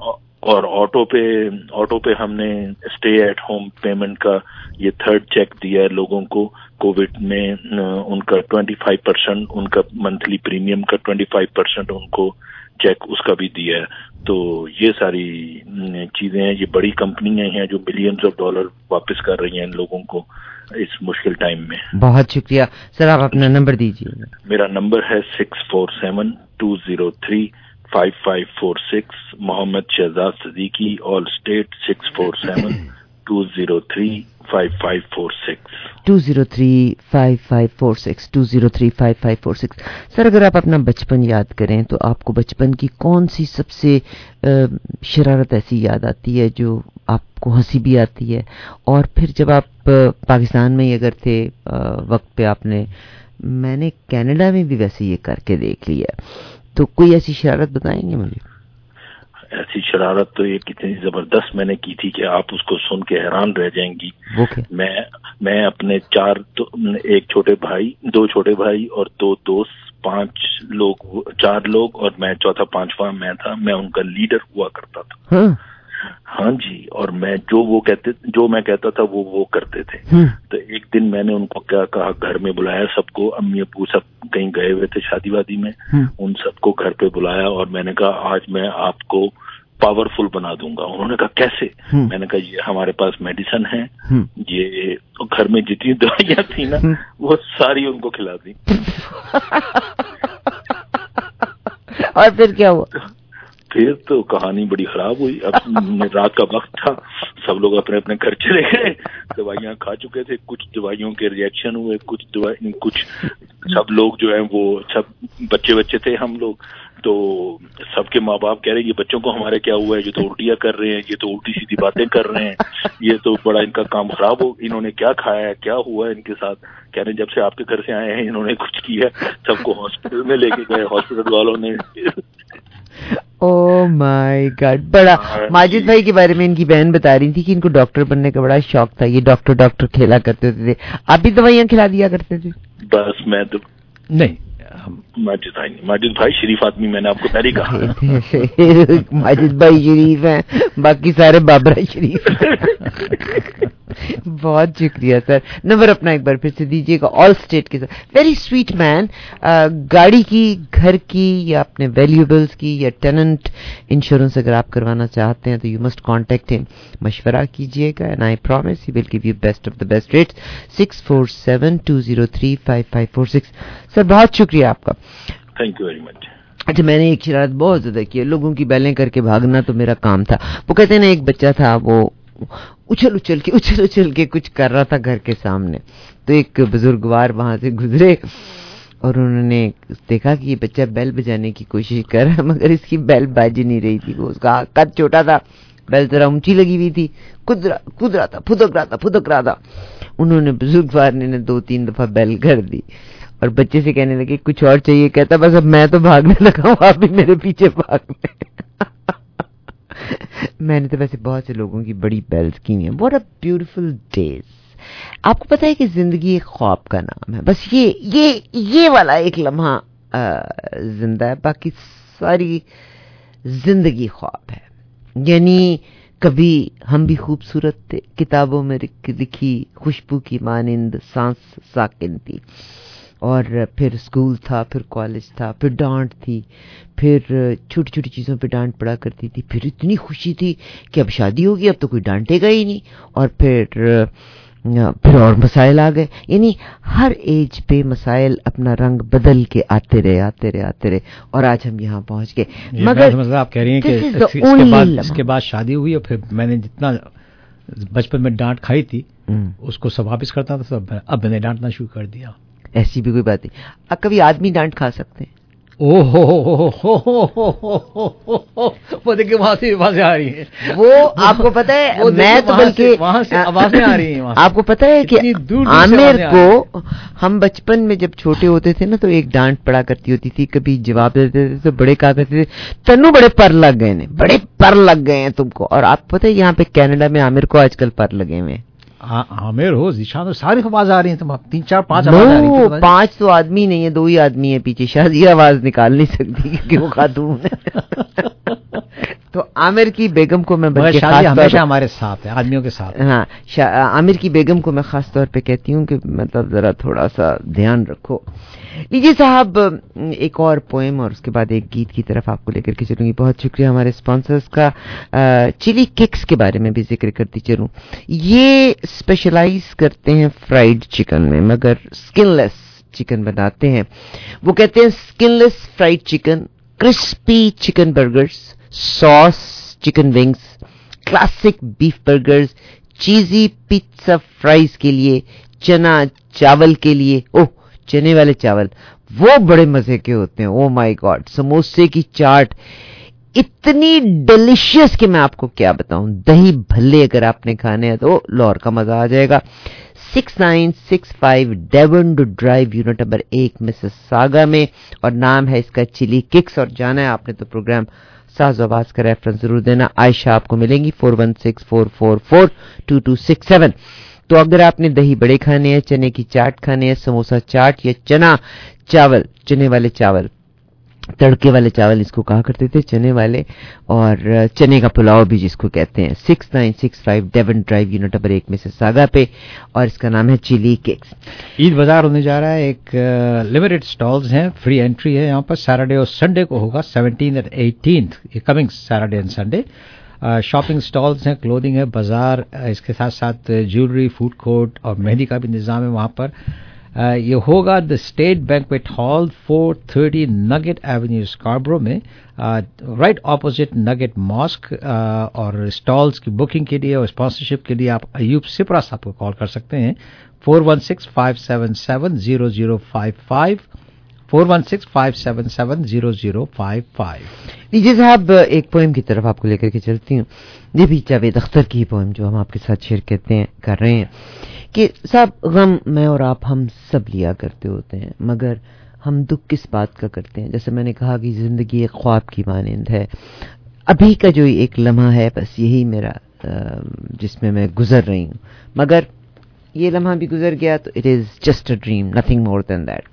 اور آٹو پے آٹو پہ ہم نے اسٹے ایٹ ہوم پیمنٹ کا یہ تھرڈ چیک دیا ہے لوگوں کو کووڈ میں. ان کا ٹوینٹی فائیو پرسینٹ ان کا منتھلی پریمیم کا ٹوینٹی فائیو پرسینٹ ان کو چیک اس کا بھی دیا ہے. تو یہ ساری چیزیں ہیں. یہ بڑی کمپنیاں ہیں جو ملینز آف ڈالر واپس کر رہی ہیں ان لوگوں کو اس مشکل ٹائم میں.
بہت شکریہ سر. آپ اپنا نمبر دیجیے.
میرا نمبر ہے six four seven two zero three five five four six. Mohammad Shahzad Siddiqui, Allstate, six four seven two zero three five five four six
two zero three five five four six two zero three five five four six. Sir اگر آپ اپنا بچپن یاد کریں تو آپ کو بچپن کی کون سی سب سے شرارت ایسی یاد آتی ہے جو آپ کو ہنسی بھی آتی ہے؟ اور پھر جب آپ پاکستان میں ہی اگر تھے وقت پہ آپ نے, میں نے کینیڈا میں بھی ویسے یہ کر کے دیکھ لیا, تو کوئی ایسی شرارت بتائیں گے مجھے؟
ایسی شرارت تو یہ کتنی زبردست میں نے کی تھی کہ آپ اس کو سن کے حیران رہ جائیں گی. میں میں اپنے چار ایک چھوٹے بھائی, دو چھوٹے بھائی اور دو دوست, پانچ لوگ, چار لوگ اور میں چوتھا پانچواں میں تھا. میں ان کا لیڈر ہوا کرتا تھا. ہاں جی. اور میں جو وہ کہتے جو میں کہتا تھا وہ وہ کرتے تھے. تو ایک دن میں نے ان کو کیا کہا, گھر میں بلایا سب کو, امی ابو سب کہیں گئے ہوئے تھے شادی وادی میں, ان سب کو گھر پہ بلایا اور میں نے کہا آج میں آپ کو پاورفل بنا دوں گا. انہوں نے کہا کیسے؟ میں نے کہا یہ ہمارے پاس میڈیسن ہے, یہ گھر میں جتنی دوائیاں تھیں نا وہ ساری ان کو کھلا دی.
اور پھر کیا ہوا؟
پھر تو کہانی بڑی خراب ہوئی. اب رات کا وقت تھا, سب لوگ اپنے اپنے گھر چلے گئے, دوائیاں کھا چکے تھے, کچھ دوائیوں کے ریئیکشن ہوئے, کچھ دوائی کچھ سب لوگ جو ہیں وہ سب بچے بچے تھے ہم لوگ, تو سب کے ماں باپ کہہ رہے ہیں یہ بچوں کو ہمارے کیا ہوا ہے, یہ تو الٹیاں کر رہے ہیں, یہ تو الٹی سیدھی باتیں کر رہے ہیں, یہ تو بڑا ان کا کام خراب ہو, انہوں نے کیا کھایا ہے, کیا ہوا ہے ان کے ساتھ. کہہ رہے ہیں جب سے آپ کے گھر سے آئے ہیں انہوں نے کچھ کیا. سب کو ہاسپٹل میں لے کے گئے, ہاسپٹل والوں نے.
Oh my god. بڑا ماجد بھائی کے بارے میں ان کی بہن بتا رہی تھی کہ ان کو ڈاکٹر بننے کا بڑا شوق تھا, یہ ڈاکٹر ڈاکٹر کھیلا کرتے ہوتے تھے. آپ بھی دوائیاں کھلا دیا کرتے تھے؟
بس میں تو
نہیں.
ماجد بھائی ماجد بھائی شریف آدمی, میں نے آپ کو پہلے ہی کہا.
ماجد بھائی شریف ہیں, باقی سارے بابرا شریف. بہت شکریہ سر. نمبر اپنا ایک بار پھر سے دیجیے گا. آل اسٹیٹ کے ساتھ. Very sweet man. گاڑی کی, گھر کی, یا اپنے ویلیوبلس کی, یا ٹیننٹ انشورنس اگر آپ کروانا چاہتے ہیں تو یو مسٹ کانٹیکٹ ہم. مشورہ کیجیے گا and I promise he will give you best of the best rates. Six four seven two zero three five five four six. Sir بہت شکریہ آپ کا.
Thank you very much.
اچھا, میں نے ایک شرارت بہت زیادہ کی ہے. لوگوں کی بیلیں کر کے بھاگنا تو میرا کام تھا. وہ کہتے ہیں نا, ایک بچہ تھا وہ اچھل اچھل کے اچھل اچھل کے کچھ کر رہا تھا گھر کے سامنے, تو ایک بزرگوار وہاں سے گزرے اور انہوں نے دیکھا کہ یہ بچہ بیل بجانے کی کوشش کر رہا ہے مگر اس کی بیل بج نہیں رہی تھی. وہ اس کا قد چھوٹا تھا, بیل ذرا اونچی لگی ہوئی تھی, کود رہا تھا, پھدک رہا تھا پھدک رہا تھا. انہوں نے بزرگوار نے دو تین دفعہ بیل کر دی اور بچے سے کہنے لگے کچھ اور چاہیے. کہتا بس اب میں تو بھاگنے لگا ہوں, آپ بھی میرے پیچھے بھاگنے. میں نے تو ویسے بہت سے لوگوں کی بڑی بیلز کی ہیں. What a beautiful days. آپ کو پتا ہے کہ زندگی ایک خواب کا نام ہے. بس یہ یہ یہ والا ایک لمحہ زندہ ہے, باقی ساری زندگی خواب ہے. یعنی کبھی ہم بھی خوبصورت تھے, کتابوں میں لکھی خوشبو کی مانند سانس ساکن تھی, اور پھر اسکول تھا, پھر کالج تھا, پھر ڈانٹ تھی, پھر چھوٹی چھوٹی چیزوں پہ ڈانٹ پڑا کرتی تھی, پھر اتنی خوشی تھی کہ اب شادی ہوگی, اب تو کوئی ڈانٹے گا ہی نہیں, اور پھر پھر اور مسائل آ گئے. یعنی ہر ایج پہ مسائل اپنا رنگ بدل کے آتے رہے آتے رہے آتے رہے اور آج ہم یہاں پہنچ گئے. مگر
آپ کہہ رہی ہیں کہ اس کے بعد شادی ہوئی اور پھر میں نے جتنا بچپن میں ڈانٹ کھائی تھی اس کو سب واپس کرتا تھا, اب میں نے ڈانٹنا شروع کر دیا.
ایسی بھی کوئی بات نہیں. اب کبھی آدمی ڈانٹ کھا سکتے ہیں.
او ہو وہ دیکھیں وہاں سے آوازیں آ رہی ہیں.
وہ آپ کو پتا ہے, میں تو بلکہ
وہاں سے آوازیں آ رہی ہیں.
آپ کو پتا ہے کہ عامر کو ہم بچپن میں جب چھوٹے ہوتے تھے نا تو ایک ڈانٹ پڑا کرتی ہوتی تھی, کبھی جواب دیتے تھے تو بڑے کہا کرتے تھے تنو بڑے پر لگ گئے ہیں, بڑے پر لگ گئے ہیں تم کو. اور آپ کو پتا ہے یہاں پہ کینیڈا میں عامر کو آج کل پر لگے ہوئے ہیں.
عامر ہو ذیشان, ساری آواز آ رہی ہیں. تم تین چار پانچ
آواز پانچ تو آدمی نہیں ہے, دو ہی آدمی ہے پیچھے. شازیہ آواز نکال نہیں سکتی کیونکہ وہ خاتون ہے. تو आमिर की बेगम को मैं बल्कि
शादी हमेशा हमारे साथ है, आदमियों के साथ।
हाँ, आमिर की बेगम को मैं खास तौर पे कहती हूँ कि मतलब जरा थोड़ा सा ध्यान रखो। लीजिए साहब, एक और पोएम और उसके बाद एक गीत की तरफ आपको लेकर के चलूंगी। बहुत शुक्रिया हमारे स्पॉन्सर्स का। चिली किक्स के बारे में भी जिक्र करती चलूं। ये स्पेशलाइज करते हैं फ्राइड चिकन में, मगर स्किनलेस चिकन बनाते हैं। वो कहते हैं skinless fried chicken, crispy chicken burgers, sauce chicken wings, classic beef burgers, cheesy pizza fries के लिए, चना चावल के लिए, ओह चने वाले चावल वो बड़े मजे के होते हैं। ओ माय गॉड, समोसे की चाट इतनी डिलीशियस कि मैं आपको क्या बताऊं। दही भल्ले अगर आपने खाने हैं तो लाहौर का मजा आ जाएगा। Six nine six five Devon drive, unit number एक, मिसिसागा में, और नाम है इसका चिली किक्स। और जाना है आपने तो प्रोग्राम साज आवाज का रेफरेंस जरूर देना। आयशा आपको मिलेंगी four one six four four four two two six seven. तो अगर आपने दही बड़े खाने हैं, चने की चाट खाने हैं, समोसा चाट या चना चावल, चने वाले चावल, तड़के वाले चावल इसको कहा करते थे, चने वाले, और चने का पुलाव भी जिसको कहते हैं। Six nine six five Devon drive, unit number एक में से सागा पे, और इसका नाम है चिली किक्स।
ईद बाजार होने जा रहा है, एक लिमिटेड स्टॉल्स हैं, फ्री एंट्री है यहाँ पर। सैटरडे और संडे को होगा, सेवनटीन एंड एटीन्थ, ये coming Saturday and Sunday. Shopping stalls हैं, क्लोथिंग है, बाजार, इसके साथ साथ ज्वेलरी, फूड कोर्ट और मेहंदी का भी इंतजाम है वहाँ पर। uh, ये होगा the State Banquet Hall, four thirty Nugget avenue Scarborough में, राइट ऑपोजिट नगेट मॉस्क। और स्टॉल्स की बुकिंग के लिए और स्पॉन्सरशिप के लिए आप अयूब सिपरा साहब को कॉल कर सकते हैं, four one six five seven seven zero zero five five, four one six five seven seven zero zero five five.
लीजिए साहब, एक पोएम की तरफ आपको लेकर के चलती हूँ। ये भी जावेद अख्तर की पोएम जो हम आपके साथ शेयर करते हैं कर रहे हैं कि साहब, गम मैं और आप हम सब लिया करते होते हैं, मगर हम दुख किस बात का करते हैं। जैसे मैंने कहा कि जिंदगी एक ख्वाब की मानंद है। अभी का जो एक लम्हा है बस यही मेरा जिसमें मैं गुजर रही हूँ, मगर ये लम्हा भी गुजर गया तो it is just a dream, nothing more than that.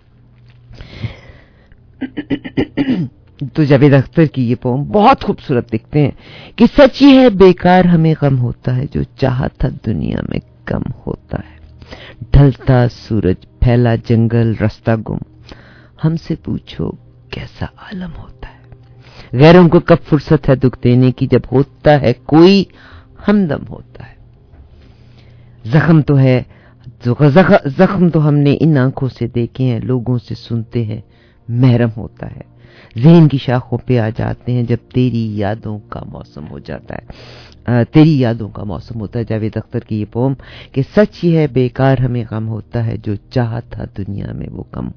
तो जावेद अख्तर की ये पोम बहुत खूबसूरत दिखते हैं कि सच ये है बेकार हमें गम होता है, जो चाहा था दुनिया में कम होता है। ढलता सूरज, फैला जंगल, रास्ता गुम, हमसे पूछो कैसा आलम होता है। गैरों को कब फुर्सत है दुख देने की, जब होता है कोई हमदम होता है। जख्म तो है जख्म तो हमने इन आंखों से देखे हैं, लोगों से सुनते हैं महरम होता है। ज़हन की शाखों पे आ जाते हैं जब तेरी यादों का मौसम हो जाता है, आ, तेरी यादों का मौसम होता है। जावेद अख्तर की ये पोम कि सच ये है बेकार हमें गम होता है, जो चाहा था दुनिया में वो कम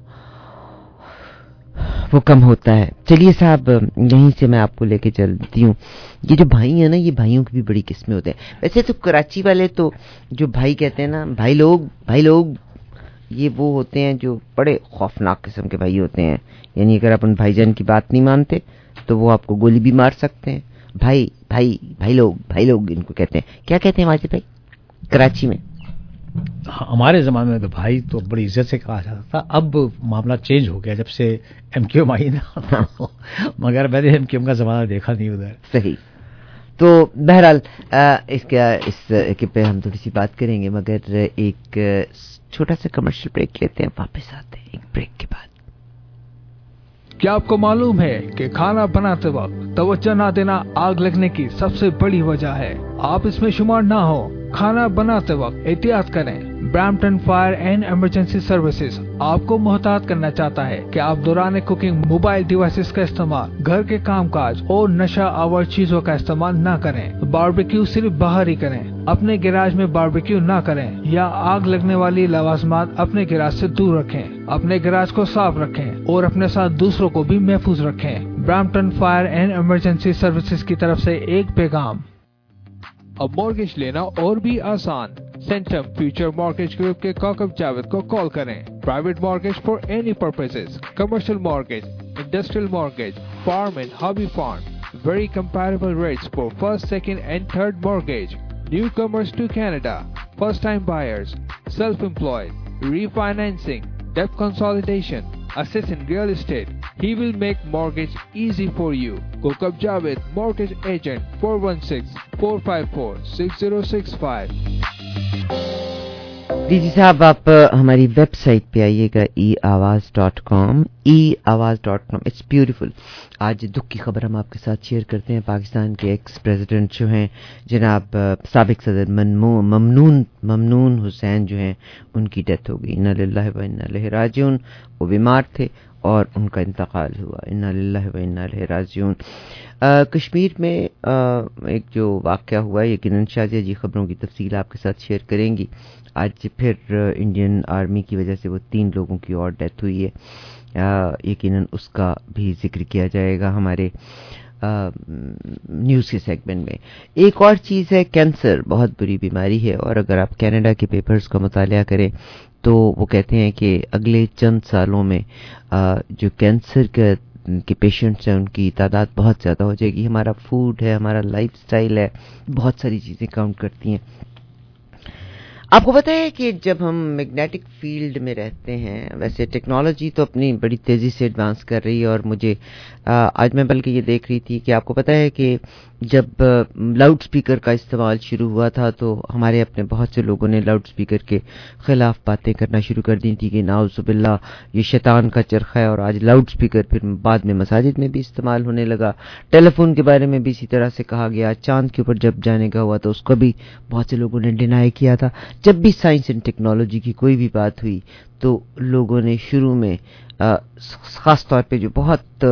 वो कम होता है। चलिए साहब, यहीं से मैं आपको लेके चलती हूँ। ये जो भाई है ना, ये भाइयों की भी बड़ी किस्में होते हैं। वैसे तो कराची वाले तो जो भाई कहते हैं ना, भाई लोग भाई लोग ये वो होते हैं जो बड़े खौफनाक किस्म के भाई होते हैं। यानी अगर अपन भाईजान की बात नहीं मानते तो वो आपको गोली भी मार सकते हैं। भाई भाई भाई लोग भाई लोग इनको कहते हैं। क्या कहते हैं वाजिद भाई कराची में?
हमारे ज़माने में तो भाई तो बड़ी इज्जत से कहा जाता था। अब मामला चेंज हो गया जब से एमक्यूएम आई ना, मगर मैंने एमक्यूएम का ज़माना देखा नहीं उधर।
सही। तो बहरहाल इसका इस पे हम थोड़ी सी बात करेंगे, मगर एक छोटा सा कमर्शियल ब्रेक लेते हैं, वापस आते हैं एक ब्रेक के बाद।
क्या आपको मालूम है कि खाना बनाते वक्त तवज्जो ना देना आग लगने की सबसे बड़ी वजह है? आप इसमें शुमार ना हो। खाना बनाते वक्त एहतियात करें। Brampton fire and emergency services आपको मोहतात करना चाहता है कि आप दौरान कुकिंग मोबाइल डिवाइसेस का इस्तेमाल, घर के कामकाज और नशा आवर चीजों का इस्तेमाल ना करें। बारबेक्यू सिर्फ बाहर ही करें। अपने गैराज में बारबेक्यू ना करें या आग लगने वाली लवाजमात अपने गैराज से दूर रखें। अपने गैराज को साफ रखें और अपने साथ दूसरों को भी महफूज रखें। Brampton fire and emergency services की तरफ से एक पैगाम। अब मॉर्गेज लेना और भी आसान। सेंटम फ्यूचर मॉर्गेज ग्रुप के काकब जावेद को कॉल करें। Private mortgage for any purposes, commercial mortgage, industrial mortgage, farm and hobby farm, very comparable rates for first, second and third mortgage. Newcomers to Canada, first time buyers, self-employed, refinancing, debt consolidation, assist in real estate, He will make mortgage easy for you. Kokab Javed, Mortgage Agent, four one six, four five four, six zero six five.
DG साहब, आप हमारी website पे आइएगा ई आवाज़ dot com, ई आवाज़ dot com. It's beautiful. आज दुख की खबर हम आपके साथ शेयर करते हैं. पाकिस्तान के एक्स प्रेसिडेंट जो हैं जनाब साबिक सदर ममनून ममनून हुसैन जो हैं, उनकी डेथ हो गई. इन्ना लिल्लाहि व इन्ना इलैहि राजिऊन. वो बीमार थे और उनका इंतकाल हुआ. इन्ना लिल्लाहि व इन्ना इलैहि राजिऊन. कश्मीर में आ, एक जो वाक़या हुआ, यकीनन शाज़िया जी खबरों की तफसील आपके साथ शेयर करेंगी. आज फिर इंडियन आर्मी की वजह से वो तीन लोगों की और डेथ हुई है. यकीनन उसका भी जिक्र किया जाएगा हमारे न्यूज़ के सेगमेंट में. एक और चीज़ है, कैंसर बहुत बुरी बीमारी है और अगर आप कनाडा के पेपर्स का मुतालिया करें तो वो कहते हैं कि अगले चंद सालों में आ, जो कैंसर के के पेशेंट्स हैं उनकी तादाद बहुत ज़्यादा हो जाएगी. हमारा फूड है, हमारा लाइफस्टाइल है, बहुत सारी चीज़ें काउंट करती हैं. आपको पता है कि जब हम मैग्नेटिक फील्ड में रहते हैं, वैसे टेक्नोलॉजी तो अपनी बड़ी तेज़ी से एडवांस कर रही है और मुझे आ, आज मैं बल्कि ये देख रही थी कि आपको पता है कि जब लाउड स्पीकर का इस्तेमाल शुरू हुआ था तो हमारे अपने बहुत से लोगों ने लाउड स्पीकर के ख़िलाफ़ बातें करना शुरू कर दी थी कि नाउज़ुबिल्लाह ये शैतान का चरखा है. और आज लाउड स्पीकर फिर बाद में मसाजिद में भी इस्तेमाल होने लगा. टेलीफोन के बारे में भी इसी तरह से कहा गया. चांद के ऊपर जब जाने का हुआ तो उसको भी बहुत से लोगों ने डिनाई किया था. जब भी साइंस एंड टेक्नोलॉजी की कोई भी बात हुई तो लोगों ने शुरू में ख़ास तौर पे जो बहुत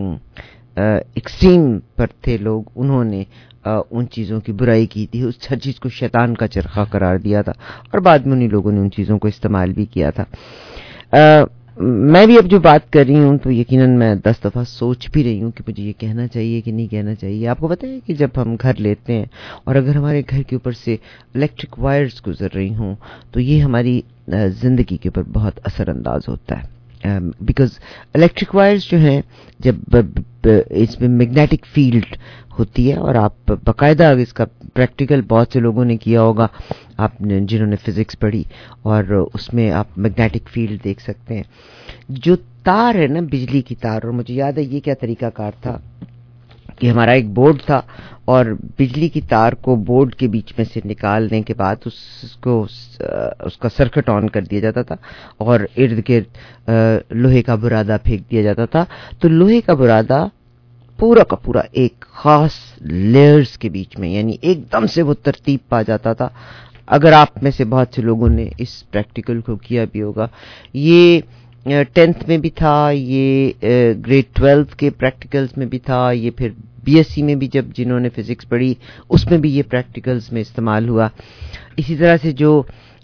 एक्सट्रीम पर थे लोग, उन्होंने आ, उन चीज़ों की बुराई की थी, उस हर चीज़ को शैतान का चरखा करार दिया था और बाद में उन्हीं लोगों ने उन चीज़ों को इस्तेमाल भी किया था. आ, मैं भी अब जो बात कर रही हूँ तो यकीनन मैं दस दफ़ा सोच भी रही हूँ कि मुझे ये कहना चाहिए कि नहीं कहना चाहिए. आपको पता है कि जब हम घर लेते हैं और अगर हमारे घर के ऊपर से इलेक्ट्रिक वायर्स गुजर रही हों तो ये हमारी ज़िंदगी के ऊपर बहुत असरअंदाज होता है. बिकॉज इलेक्ट्रिक वायर्स जो हैं, जब इसमें मैग्नेटिक फील्ड होती है और आप बाकायदा इसका प्रैक्टिकल बहुत से लोगों ने किया होगा, आपने जिन्होंने फिजिक्स पढ़ी, और उसमें आप मैग्नेटिक फील्ड देख सकते हैं. जो तार है ना, बिजली की तार, और मुझे याद है ये क्या तरीकाकार था कि हमारा एक बोर्ड था और बिजली की तार को बोर्ड के बीच में से निकालने के बाद उसको उसका सर्किट ऑन कर दिया जाता था और इर्द गिर्द लोहे का बुरादा फेंक दिया जाता था. तो लोहे का बुरादा पूरा का पूरा एक खास लेयर्स के बीच में, यानी एकदम से वो तरतीब पा जाता था. अगर आप में से बहुत से लोगों ने इस प्रैक्टिकल को किया भी होगा, ये टेंथ में भी था, ये ग्रेड ट्वेल्थ के प्रैक्टिकल्स में भी था, ये फिर बीएससी में भी जब जिन्होंने फिजिक्स पढ़ी उसमें भी ये प्रैक्टिकल्स में इस्तेमाल हुआ. इसी तरह से जो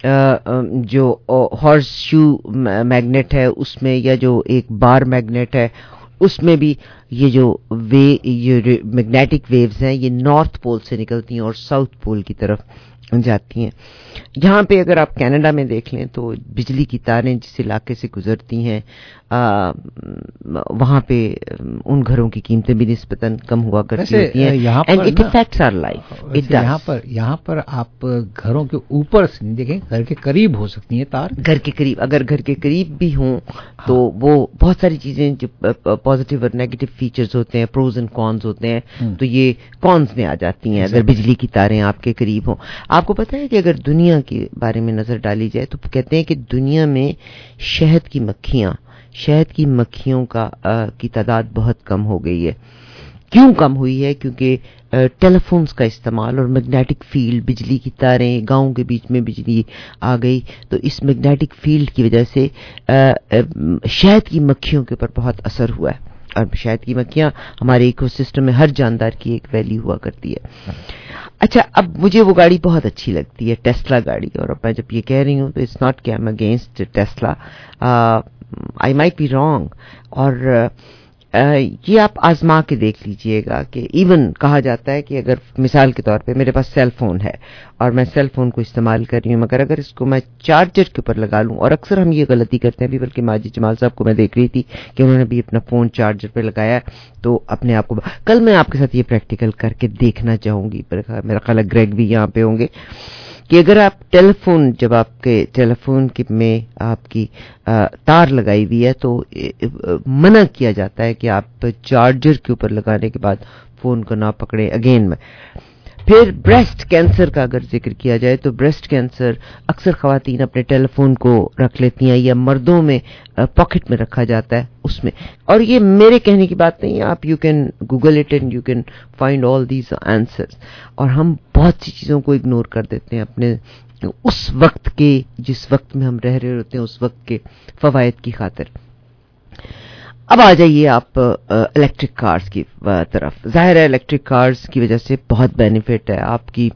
जो हॉर्स शू मैग्नेट है उसमें, या जो एक बार मैग्नेट है उसमें भी ये जो वे ये मैग्नेटिक वेव्स हैं ये नॉर्थ पोल से निकलती हैं और साउथ पोल की तरफ जाती हैं. यहाँ पे अगर आप कनाडा में देख लें तो बिजली की तारें जिस इलाके से गुजरती हैं वहाँ पे उन घरों की कीमतें भी निस्बतन कम हुआ करती होती हैं.
यहाँ
पर इट इफेक्ट्स आवर लाइफ.
यहाँ पर यहाँ पर आप घरों के ऊपर से नहीं देखें, घर के करीब हो सकती हैं तार.
घर के करीब, अगर घर के करीब भी हों तो वो बहुत सारी चीजें जो पॉजिटिव और नेगेटिव फीचर्स होते हैं, प्रोज एंड कॉन्स होते हैं, तो ये कॉन्स में आ जाती हैं अगर बिजली की तारें आपके करीब हों. आपको पता है कि अगर दुनिया के बारे में नजर डाली जाए तो कहते हैं कि दुनिया में शहद की मक्खियां शहद की मक्खियों का आ, की तादाद बहुत कम हो गई है. क्यों कम हुई है? क्योंकि टेलीफोन्स का इस्तेमाल और मैग्नेटिक फील्ड, बिजली की तारें, गांव के बीच में बिजली आ गई, तो इस मैग्नेटिक फील्ड की वजह से शहद की मक्खियों के ऊपर बहुत असर हुआ है. और शहद की मक्खियां हमारे इकोसिस्टम में हर जानदार की एक वैल्यू हुआ करती है. अच्छा, अब मुझे वो गाड़ी बहुत अच्छी लगती है, टेस्ला गाड़ी, और अब मैं जब ये कह रही हूँ तो इट्स नॉट कि I am against Tesla, I might be wrong. और uh, ये आप आजमा के देख लीजिएगा कि इवन कहा जाता है कि अगर मिसाल के तौर पे मेरे पास सेल फोन है और मैं सेल फोन को इस्तेमाल कर रही हूँ, मगर अगर इसको मैं चार्जर के ऊपर लगा लूँ, और अक्सर हम ये गलती करते हैं, अभी बल्कि माजिद जमाल साहब को मैं देख रही थी कि उन्होंने भी अपना फ़ोन चार्जर पे लगाया, तो अपने आप को, कल मैं आपके साथ ये प्रैक्टिकल करके देखना चाहूँगी, मेरा ख्याल ग्रेग भी यहाँ पे होंगे, کہ اگر آپ ٹیلی فون جب آپ کے ٹیلی فون میں آپ کی تار لگائی ہوئی ہے تو منع کیا جاتا ہے کہ آپ چارجر کے اوپر لگانے کے بعد فون کو نہ پکڑے. اگین میں پھر بریسٹ کینسر کا اگر ذکر کیا جائے تو بریسٹ کینسر اکثر خواتین اپنے ٹیلی فون کو رکھ لیتی ہیں یا مردوں میں پاکٹ میں رکھا جاتا ہے اس میں. اور یہ میرے کہنے کی بات نہیں ہے, آپ you can Google it and you can find all these answers. اور ہم بہت سی چیزوں کو اگنور کر دیتے ہیں اپنے اس وقت کے جس وقت میں ہم رہ رہے ہوتے ہیں اس وقت کے فوائد کی خاطر. اب آ جائیے آپ الیکٹرک کارز کی طرف. ظاہر ہے الیکٹرک کارز کی وجہ سے بہت بینیفٹ ہے, آپ کی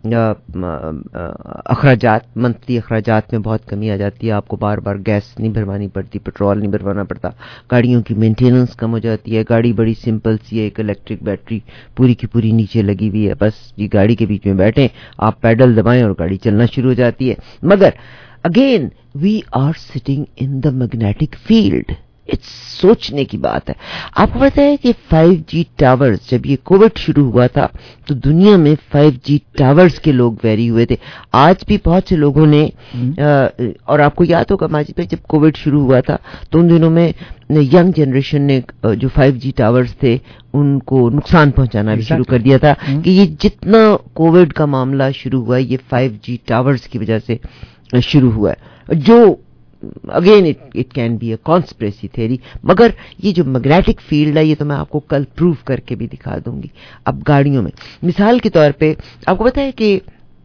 اخراجات منتھلی اخراجات میں بہت کمی آ جاتی ہے, آپ کو بار بار گیس نہیں بھروانی پڑتی, پیٹرول نہیں بھروانا پڑتا, گاڑیوں کی مینٹیننس کم ہو جاتی ہے, گاڑی بڑی سمپل سی ہے, ایک الیکٹرک بیٹری پوری کی پوری نیچے لگی ہوئی ہے, بس یہ گاڑی کے بیچ میں بیٹھیں آپ پیڈل دبائیں اور گاڑی چلنا شروع ہو جاتی ہے. مگر again we are sitting in the magnetic field. سوچنے کی بات ہے. آپ کو پتا ہے کہ فائیو جی ٹاورز جب یہ کووڈ شروع ہوا تھا تو دنیا میں فائیو جی ٹاورز کے لوگ ویری ہوئے تھے. آج بھی بہت سے لوگوں نے, اور آپ کو یاد ہوگا ماجد بھائی جب کووڈ شروع ہوا تھا تو ان دنوں میں ینگ جنریشن نے جو فائیو جی ٹاورز تھے ان کو نقصان پہنچانا بھی شروع کر دیا تھا کہ یہ جتنا کووڈ کا معاملہ شروع ہوا ہے یہ فائیو جی ٹاورز کی وجہ سے شروع ہوا ہے, جو again it can be a conspiracy theory. مگر یہ جو میگنیٹک فیلڈ ہے یہ تو میں آپ کو کل پروف کر کے بھی دکھا دوں گی. اب گاڑیوں میں مثال کے طور پہ آپ کو پتا ہے کہ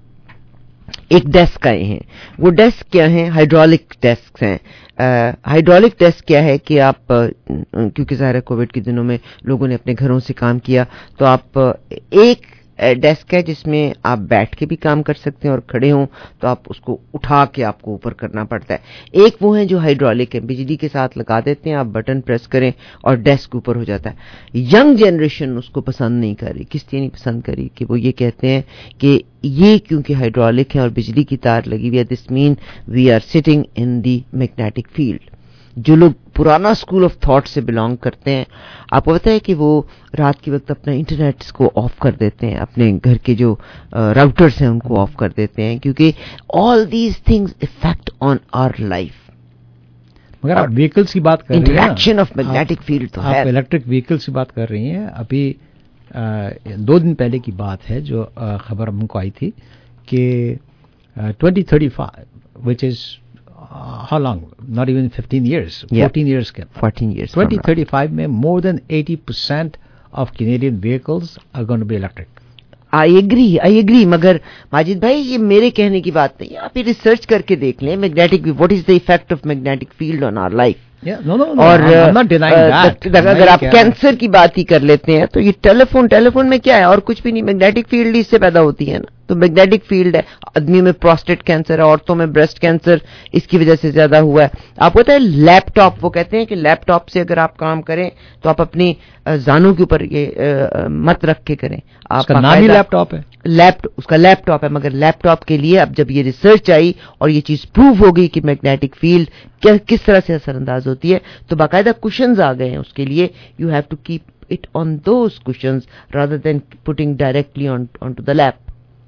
ایک ڈیسک آئے ہیں, وہ ڈیسک کیا ہیں, ہائیڈرولک ڈیسک ہیں. ہائیڈرولک ڈیسک کیا ہے کہ آپ کیونکہ ظاہر کووڈ کے دنوں میں لوگوں نے اپنے گھروں سے کام کیا تو آپ ایک ڈیسک ہے جس میں آپ بیٹھ کے بھی کام کر سکتے ہیں اور کھڑے ہوں تو آپ اس کو اٹھا کے آپ کو اوپر کرنا پڑتا ہے. ایک وہ ہے جو ہائیڈرولک ہے, بجلی کے ساتھ لگا دیتے ہیں, آپ بٹن پریس کریں اور ڈیسک اوپر ہو جاتا ہے. ینگ جنریشن اس کو پسند نہیں کر رہی. کس لیے نہیں پسند کری کہ وہ یہ کہتے ہیں کہ یہ کیونکہ ہائیڈرولک ہے اور بجلی کی تار لگی ہوئی ہے, this mean we are sitting in the magnetic field. جو لوگ پرانا اسکول آف تھاٹ سے بلانگ کرتے ہیں آپ کو پتا ہے کہ وہ رات کے وقت اپنا انٹرنیٹ کو آف کر دیتے ہیں, اپنے گھر کے جو راؤٹرز ہیں ان کو آف کر دیتے ہیں, کیونکہ all these things affect on our life.
مگر آپ ویکلس کی بات کر رہی ہیں,
انٹریکشن آف میگنیٹک فیلڈ تو ہے.
آپ الیکٹرک ویکلس کی بات کر رہی ہیں. ابھی دو دن پہلے کی بات ہے جو خبر ہم کو آئی تھی کہ twenty thirty five which is how long? Not even fifteen years.
Yeah.
fourteen years.
fourteen years.
twenty thirty-five mein more than eighty percent of Canadian vehicles are going to be electric.
I agree, I agree. مگر ماجد بھائی یہ میرے کہنے کی بات نہیں, آپ یہ ریسرچ کر کے دیکھ لیں magnetic what is the effect of magnetic field on our life.
Yeah, no, no, no.
اور
I'm not denying that.
اگر آپ کینسر کی بات ہی کر لیتے ہیں تو یہ ٹیلی فون ٹیلی فون میں کیا ہے اور کچھ بھی نہیں, میگنیٹک فیلڈ اس سے پیدا ہوتی ہے نا. تو میگنیٹک فیلڈ ہے. آدمیوں میں پروسٹیٹ کینسر ہے, عورتوں میں بریسٹ کینسر اس کی وجہ سے زیادہ ہوا ہے. آپ کو پتا ہے لیپ ٹاپ, وہ کہتے ہیں کہ لیپ ٹاپ سے اگر آپ کام کریں تو آپ اپنی زانوں کے اوپر یہ مت رکھ کے کریں. آپ
کا نام ہی لیپ ٹاپ ہے,
لیپ اس کا لیپ ٹاپ ہے. مگر لیپ ٹاپ کے لیے اب جب یہ ریسرچ آئی اور یہ چیز پروو ہو گئی کہ میگنیٹک فیلڈ کیا کس طرح سے اثر انداز ہوتی ہے تو باقاعدہ کوشنز آ گئے ہیں اس کے لیے. You have to keep it on those cushions rather than putting directly on to the lap.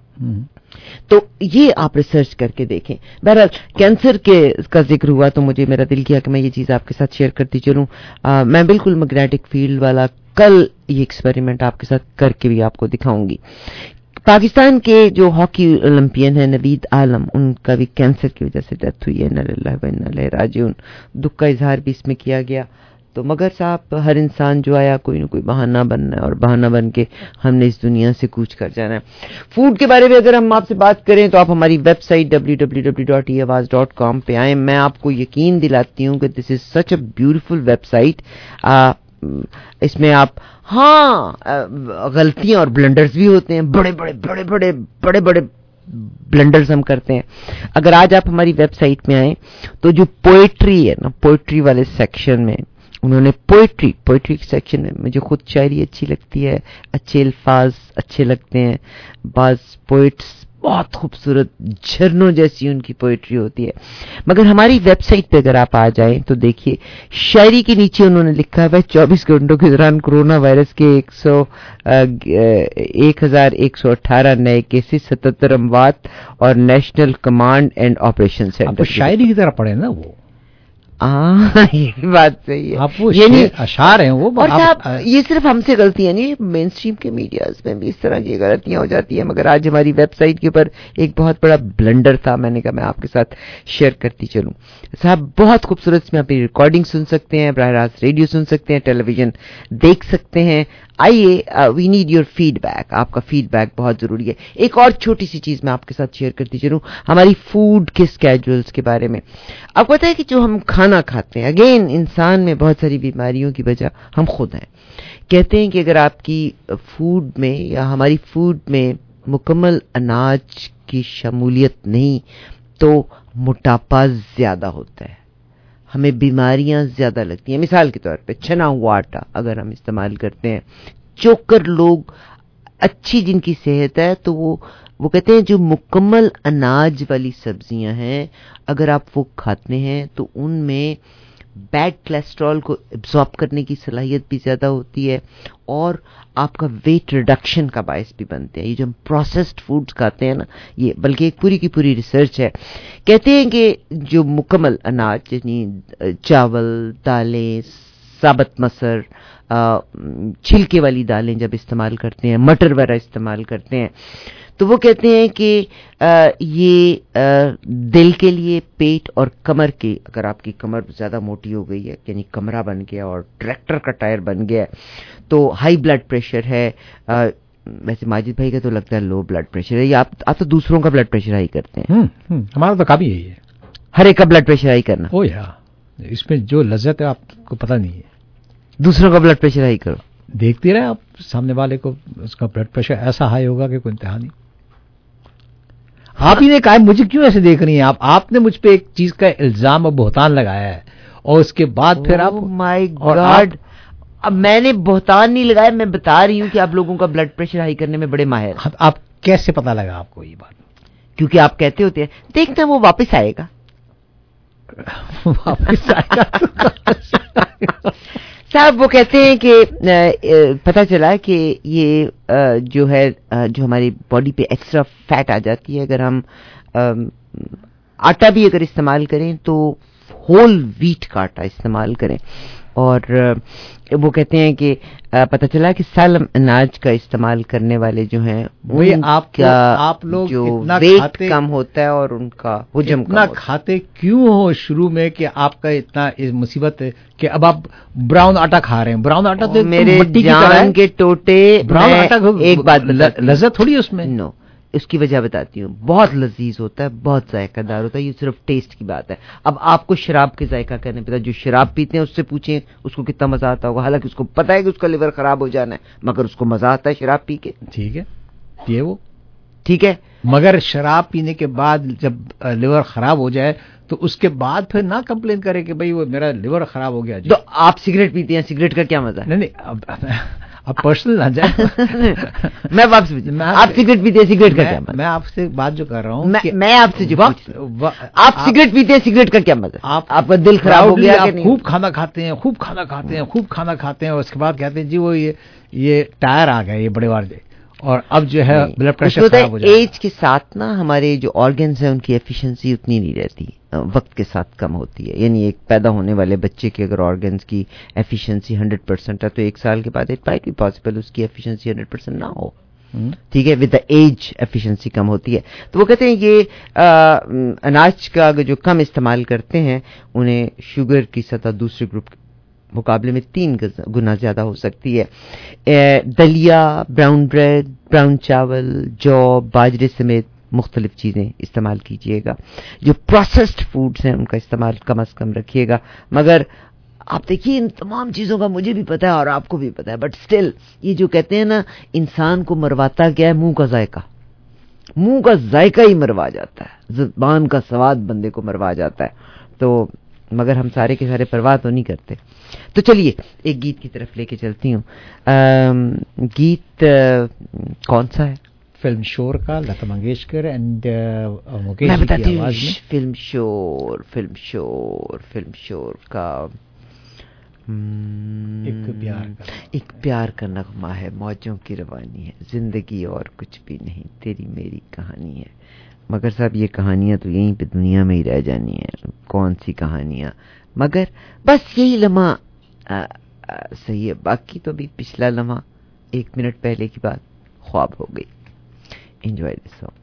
تو یہ آپ ریسرچ کر کے دیکھیں. بہرحال کینسر کے کا ذکر ہوا تو مجھے میرا دل کیا کہ میں یہ چیز آپ کے ساتھ شیئر کرتی چلوں. میں بالکل میگنیٹک فیلڈ والا کل یہ ایکسپیریمنٹ آپ کے ساتھ کر کے بھی آپ کو دکھاؤں گی. پاکستان کے جو ہاکی اولمپئن ہیں نوید عالم, ان کا بھی کینسر کی وجہ سے ڈیتھ ہوئی ہے. انا للہ و انا الیہ راجعون. دکھ کا اظہار بھی اس میں کیا گیا. تو مگر صاحب ہر انسان جو آیا کوئی نہ کوئی بہانہ بننا ہے اور بہانہ بن کے ہم نے اس دنیا سے کوچ کر جانا ہے. فوڈ کے بارے میں اگر ہم آپ سے بات کریں تو آپ ہماری website W W W dot e Awaz dot کام پہ آئیں. میں آپ کو یقین دلاتی ہوں کہ this is such a beautiful website. اس میں آپ ہاں غلطیاں اور بلنڈرز بھی ہوتے ہیں, بڑے بڑے بڑے بڑے بڑے بڑے بلنڈرز ہم کرتے ہیں. اگر آج آپ ہماری ویب سائٹ میں آئیں تو جو پوئٹری ہے نا, پوئٹری والے سیکشن میں انہوں نے پوئٹری پوئٹری سیکشن میں مجھے خود شاعری اچھی لگتی ہے, اچھے الفاظ اچھے لگتے ہیں. بعض پوئٹس بہت خوبصورت جھرنوں جیسی ان کی پوئٹری ہوتی ہے. مگر ہماری ویب سائٹ پہ اگر آپ آ جائیں تو دیکھیے شاعری کے نیچے انہوں نے لکھا ہے چوبیس گھنٹوں کے دوران کورونا وائرس کے ایک سو ایک ہزار ایک سو اٹھارہ نئے کیسز، ستہتر اموات اور National Command and Operation Centre.
شاعری کی طرح پڑھے نا وہ.
ہاں یہ بات صحیح ہے.
آپ وہ یعنی اشعار ہیں وہ.
اور صاحب یہ صرف ہم سے غلطی ہے نہیں، مین اسٹریم کے میڈیاز میں بھی اس طرح کی غلطیاں ہو جاتی ہیں. مگر آج ہماری ویب سائٹ کے اوپر ایک بہت بڑا بلنڈر تھا، میں نے کہا میں آپ کے ساتھ شیئر کرتی چلوں. صاحب بہت خوبصورت اس میں آپ ریکارڈنگ سن سکتے ہیں، براہ راست ریڈیو سن سکتے ہیں، ٹیلی ویژن دیکھ سکتے ہیں. آئیے we need your feedback. آپ کا فیڈ بیک بہت ضروری ہے. ایک اور چھوٹی سی چیز میں آپ کے ساتھ شیئر کرتی چلوں ہماری فوڈ کے اسکیجولس کے بارے میں. آپ کو پتا ہے کہ جو ہم کھانا کھاتے ہیں، اگین انسان میں بہت ساری بیماریوں کی وجہ ہم خود ہیں. کہتے ہیں کہ اگر آپ کی فوڈ میں یا ہماری فوڈ میں مکمل اناج کی شمولیت نہیں تو موٹاپا زیادہ ہوتا ہے، ہمیں بیماریاں زیادہ لگتی ہیں. مثال کے طور پہ چھنا ہوا آٹا اگر ہم استعمال کرتے ہیں، چوکر لوگ اچھی جن کی صحت ہے تو وہ وہ کہتے ہیں جو مکمل اناج والی سبزیاں ہیں اگر آپ وہ کھاتے ہیں تو ان میں بیڈ کولیسٹرول کو ایبزارب کرنے کی صلاحیت بھی زیادہ ہوتی ہے اور آپ کا ویٹ ریڈکشن کا باعث بھی بنتے ہیں. یہ جو ہم پروسیسڈ فوڈز کھاتے ہیں نا، یہ بلکہ ایک پوری کی پوری ریسرچ ہے. کہتے ہیں کہ جو مکمل اناج یعنی چاول، دالیں، ثابت مسر، چھلکے والی دالیں جب استعمال کرتے ہیں، مٹر وغیرہ استعمال کرتے ہیں تو وہ کہتے ہیں کہ یہ دل کے لیے، پیٹ اور کمر کی، اگر آپ کی کمر زیادہ موٹی ہو گئی ہے یعنی کمرہ بن گیا اور ٹریکٹر کا ٹائر بن گیا تو ہائی بلڈ پریشر ہے. ویسے ماجد بھائی کا تو لگتا ہے لو بلڈ پریشر ہے، یا آپ آپ تو دوسروں کا بلڈ پریشر ہائی کرتے ہیں.
ہمارا تو کافی یہی ہے،
ہر ایک کا بلڈ پریشر ہائی کرنا.
او یا اس میں جو لذت ہے آپ کو پتہ نہیں ہے.
دوسروں کا بلڈ پریشر ہائی کرو،
دیکھتے رہے آپ سامنے والے کو، اس کا بلڈ پریشر ایسا ہائی ہوگا کہ کوئی انتہا نہیں. آپ ہی نے کہا مجھے کیوں ایسے دیکھ رہی ہیں آپ آپ نے مجھ پہ ایک چیز کا الزام اور بہتان لگایا ہے اور اس کے بعد پھر آپ
مائی گاڈ. اب میں نے بہتان نہیں لگایا، میں بتا رہی ہوں کہ آپ لوگوں کا بلڈ پریشر ہائی کرنے میں بڑے ماہر ہیں.
آپ کیسے پتا لگا آپ کو یہ بات؟
کیونکہ آپ کہتے ہوتے ہیں دیکھنا وہ واپس آئے گا.
واپس آئے گا
صاحب وہ کہتے ہیں کہ پتہ چلا کہ یہ جو ہے جو ہماری باڈی پہ ایکسٹرا فیٹ آ جاتی ہے اگر ہم آٹا بھی اگر استعمال کریں تو ہول ویٹ کا آٹا استعمال کریں. اور وہ کہتے ہیں کہ پتہ چلا کہ سالم اناج کا استعمال کرنے والے جو ہیں
وہ آپ کا آپ لوگ
جو ویٹ کم ہوتا ہے اور ان کا حجم
اتنا کھاتے کیوں ہو شروع میں کہ آپ کا اتنا مصیبت ہے کہ اب آپ براؤن آٹا کھا رہے ہیں. براؤن آٹا تو
میرے جان کے ٹوٹے
براؤن آٹا
ایک بات
لذت تھوڑی اس میں.
نو اس کی وجہ بتاتی ہوں، بہت لذیذ ہوتا ہے، بہت ذائقہ دار ہوتا ہے. یہ صرف ٹیسٹ کی بات ہے. اب آپ کو شراب کے ذائقہ کرنے پتا، جو شراب پیتے ہیں اس سے پوچھیں اس کو کتنا مزہ آتا ہوگا، حالانکہ اس کو پتا ہے کہ اس کا لیور خراب ہو جانا ہے مگر اس کو مزہ آتا ہے شراب پی کے.
ٹھیک ہے پیے وہ،
ٹھیک ہے،
مگر شراب پینے کے بعد جب لیور خراب ہو جائے تو اس کے بعد پھر نہ کمپلین کرے کہ بھائی وہ میرا لیور خراب ہو گیا.
تو آپ سگریٹ پیتے ہیں، سگریٹ کا کیا مزہ ہے؟
نہیں نہیں اب پرسنل نہ جائے.
میں آپ سے آپ سگریٹ پیتے ہیں، سگریٹ کا کیا مزہ؟
میں آپ سے بات جو کر رہا ہوں
میں آپ سے جو آپ سگریٹ پیتے ہیں، سگریٹ کا کیا مزہ؟ آپ کا دل خراب ہو گیا؟
خوب کھانا کھاتے ہیں، خوب کھانا کھاتے ہیں، خوب کھانا کھاتے ہیں اور اس کے بعد کہتے ہیں جی وہ یہ یہ ٹائر آ گئے یہ بڑے بار دے اور اب جو ہے بلڈ پریشر خراب ہو جائے.
ایج کے ساتھ نا ہمارے جو آرگنز ہیں ان کی ایفیشنسی اتنی نہیں رہتی، وقت کے ساتھ کم ہوتی ہے. یعنی ایک پیدا ہونے والے بچے کے اگر آرگنز کی ایفیشنسی ہنڈریڈ پرسینٹ ہے تو ایک سال کے بعد اٹ مائٹ بی پاسبل اس کی ایفیشنسی ہنڈریڈ پرسینٹ نہ ہو. ٹھیک ہے، ود دا ایج ایفیشنسی کم ہوتی ہے. تو وہ کہتے ہیں یہ اناج کا اگر جو کم استعمال کرتے ہیں انہیں شوگر کی سطح دوسرے گروپ مقابلے میں تین گنا زیادہ ہو سکتی ہے. دلیا، براؤن بریڈ، براؤن چاول، جو، باجرے سمیت مختلف چیزیں استعمال کیجیے گا. جو پروسیسڈ فوڈز ہیں ان کا استعمال کم از کم رکھیے گا. مگر آپ دیکھیے ان تمام چیزوں کا مجھے بھی پتا ہے اور آپ کو بھی پتا ہے، بٹ اسٹل یہ جو کہتے ہیں نا انسان کو مرواتا کیا ہے؟ منہ کا ذائقہ. منہ کا ذائقہ ہی مروا جاتا ہے، زبان کا سواد بندے کو مروا جاتا ہے. تو مگر ہم سارے کے سارے پرواہ تو نہیں کرتے. تو چلیے ایک گیت کی طرف لے کے چلتی ہوں. گیت کون سا ہے؟
فلم شور کا لتا منگیشکر اینڈ مکیش
میں
جی
بتاتی
کی
ہوں
آواز میں.
فلم شور فلم شور فلم شور کا
ایک پیار کا
ایک پیار کا نغمہ ہے، موجوں کی روانی ہے، زندگی اور کچھ بھی نہیں، تیری میری کہانی ہے. مگر صاحب یہ کہانیاں تو یہیں پہ دنیا میں ہی رہ جانی ہیں. کون سی کہانیاں، مگر بس یہی لمحہ صحیح ہے. باقی تو بھی پچھلا لمحہ ایک منٹ پہلے کی بات خواب ہو گئی. Enjoy this song.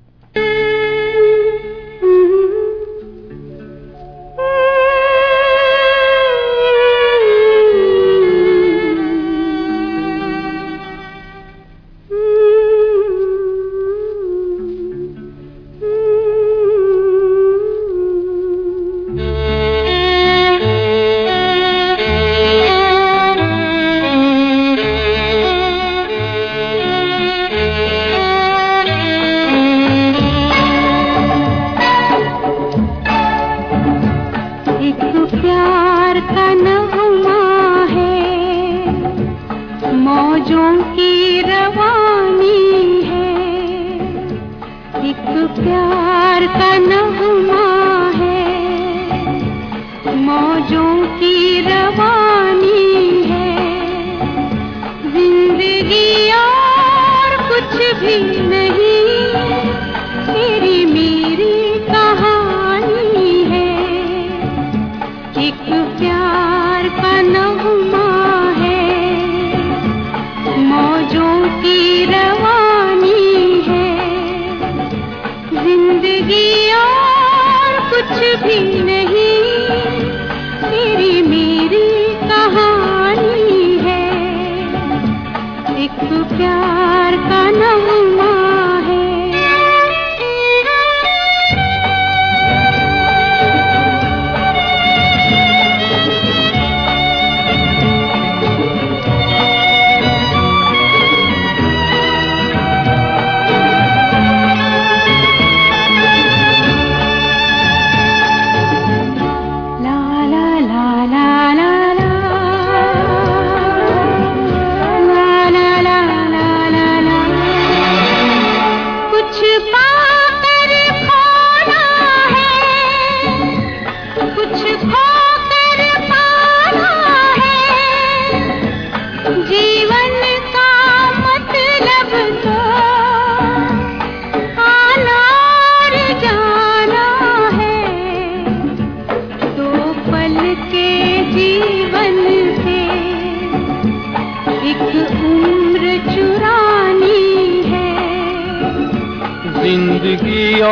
زندگی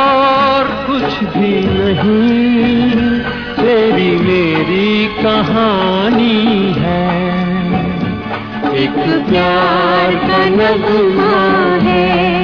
اور کچھ بھی نہیں، تیری میری کہانی ہے، ایک پیار کا نغمہ ہے.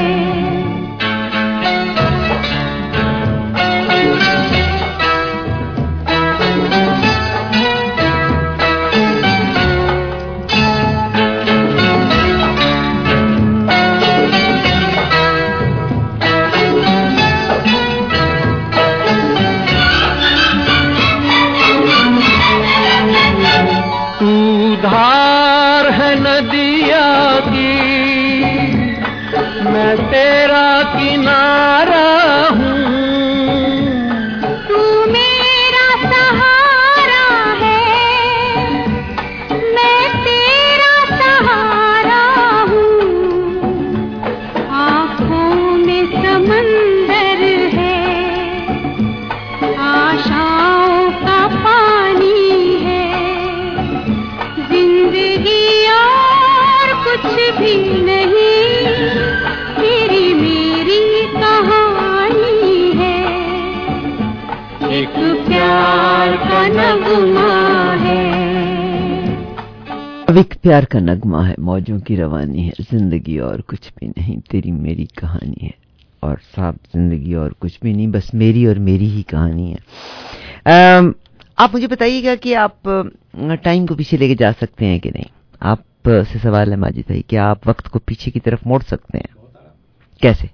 دھار ہے ندیا کی، میں تیرا کنارہ ہوں،
تو میرا سہارا ہے، میں تیرا سہارا ہوں، آنکھوں میں سمندر ہے، آشاؤں کا پانی ہے، زندگی اور کچھ بھی نہیں، تیری میری کہانی ہے، ایک پیار کا نغمہ ہے.
اب ایک پیار کا نغمہ ہے، موجوں کی روانی ہے، زندگی اور کچھ بھی نہیں، تیری میری کہانی ہے. اور صاحب زندگی اور کچھ بھی نہیں، بس میری اور میری ہی کہانی ہے. آپ مجھے بتائیے گا کہ آپ ٹائم کو پیچھے لے کے جا سکتے ہیں کہ نہیں. آپ سے سوال ہے ماجد بھائی، کیا آپ وقت کو پیچھے کی طرف موڑ سکتے ہیں؟ کیسے؟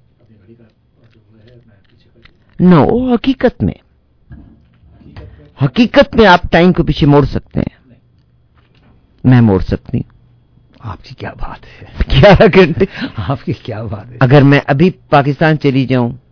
نو حقیقت میں حقیقت میں آپ ٹائم کو پیچھے موڑ سکتے ہیں. میں موڑ سکتی ہوں.
آپ کی کیا بات ہے,
گیارہ گھنٹے
آپ کی کیا بات ہے.
اگر میں ابھی پاکستان چلی جاؤں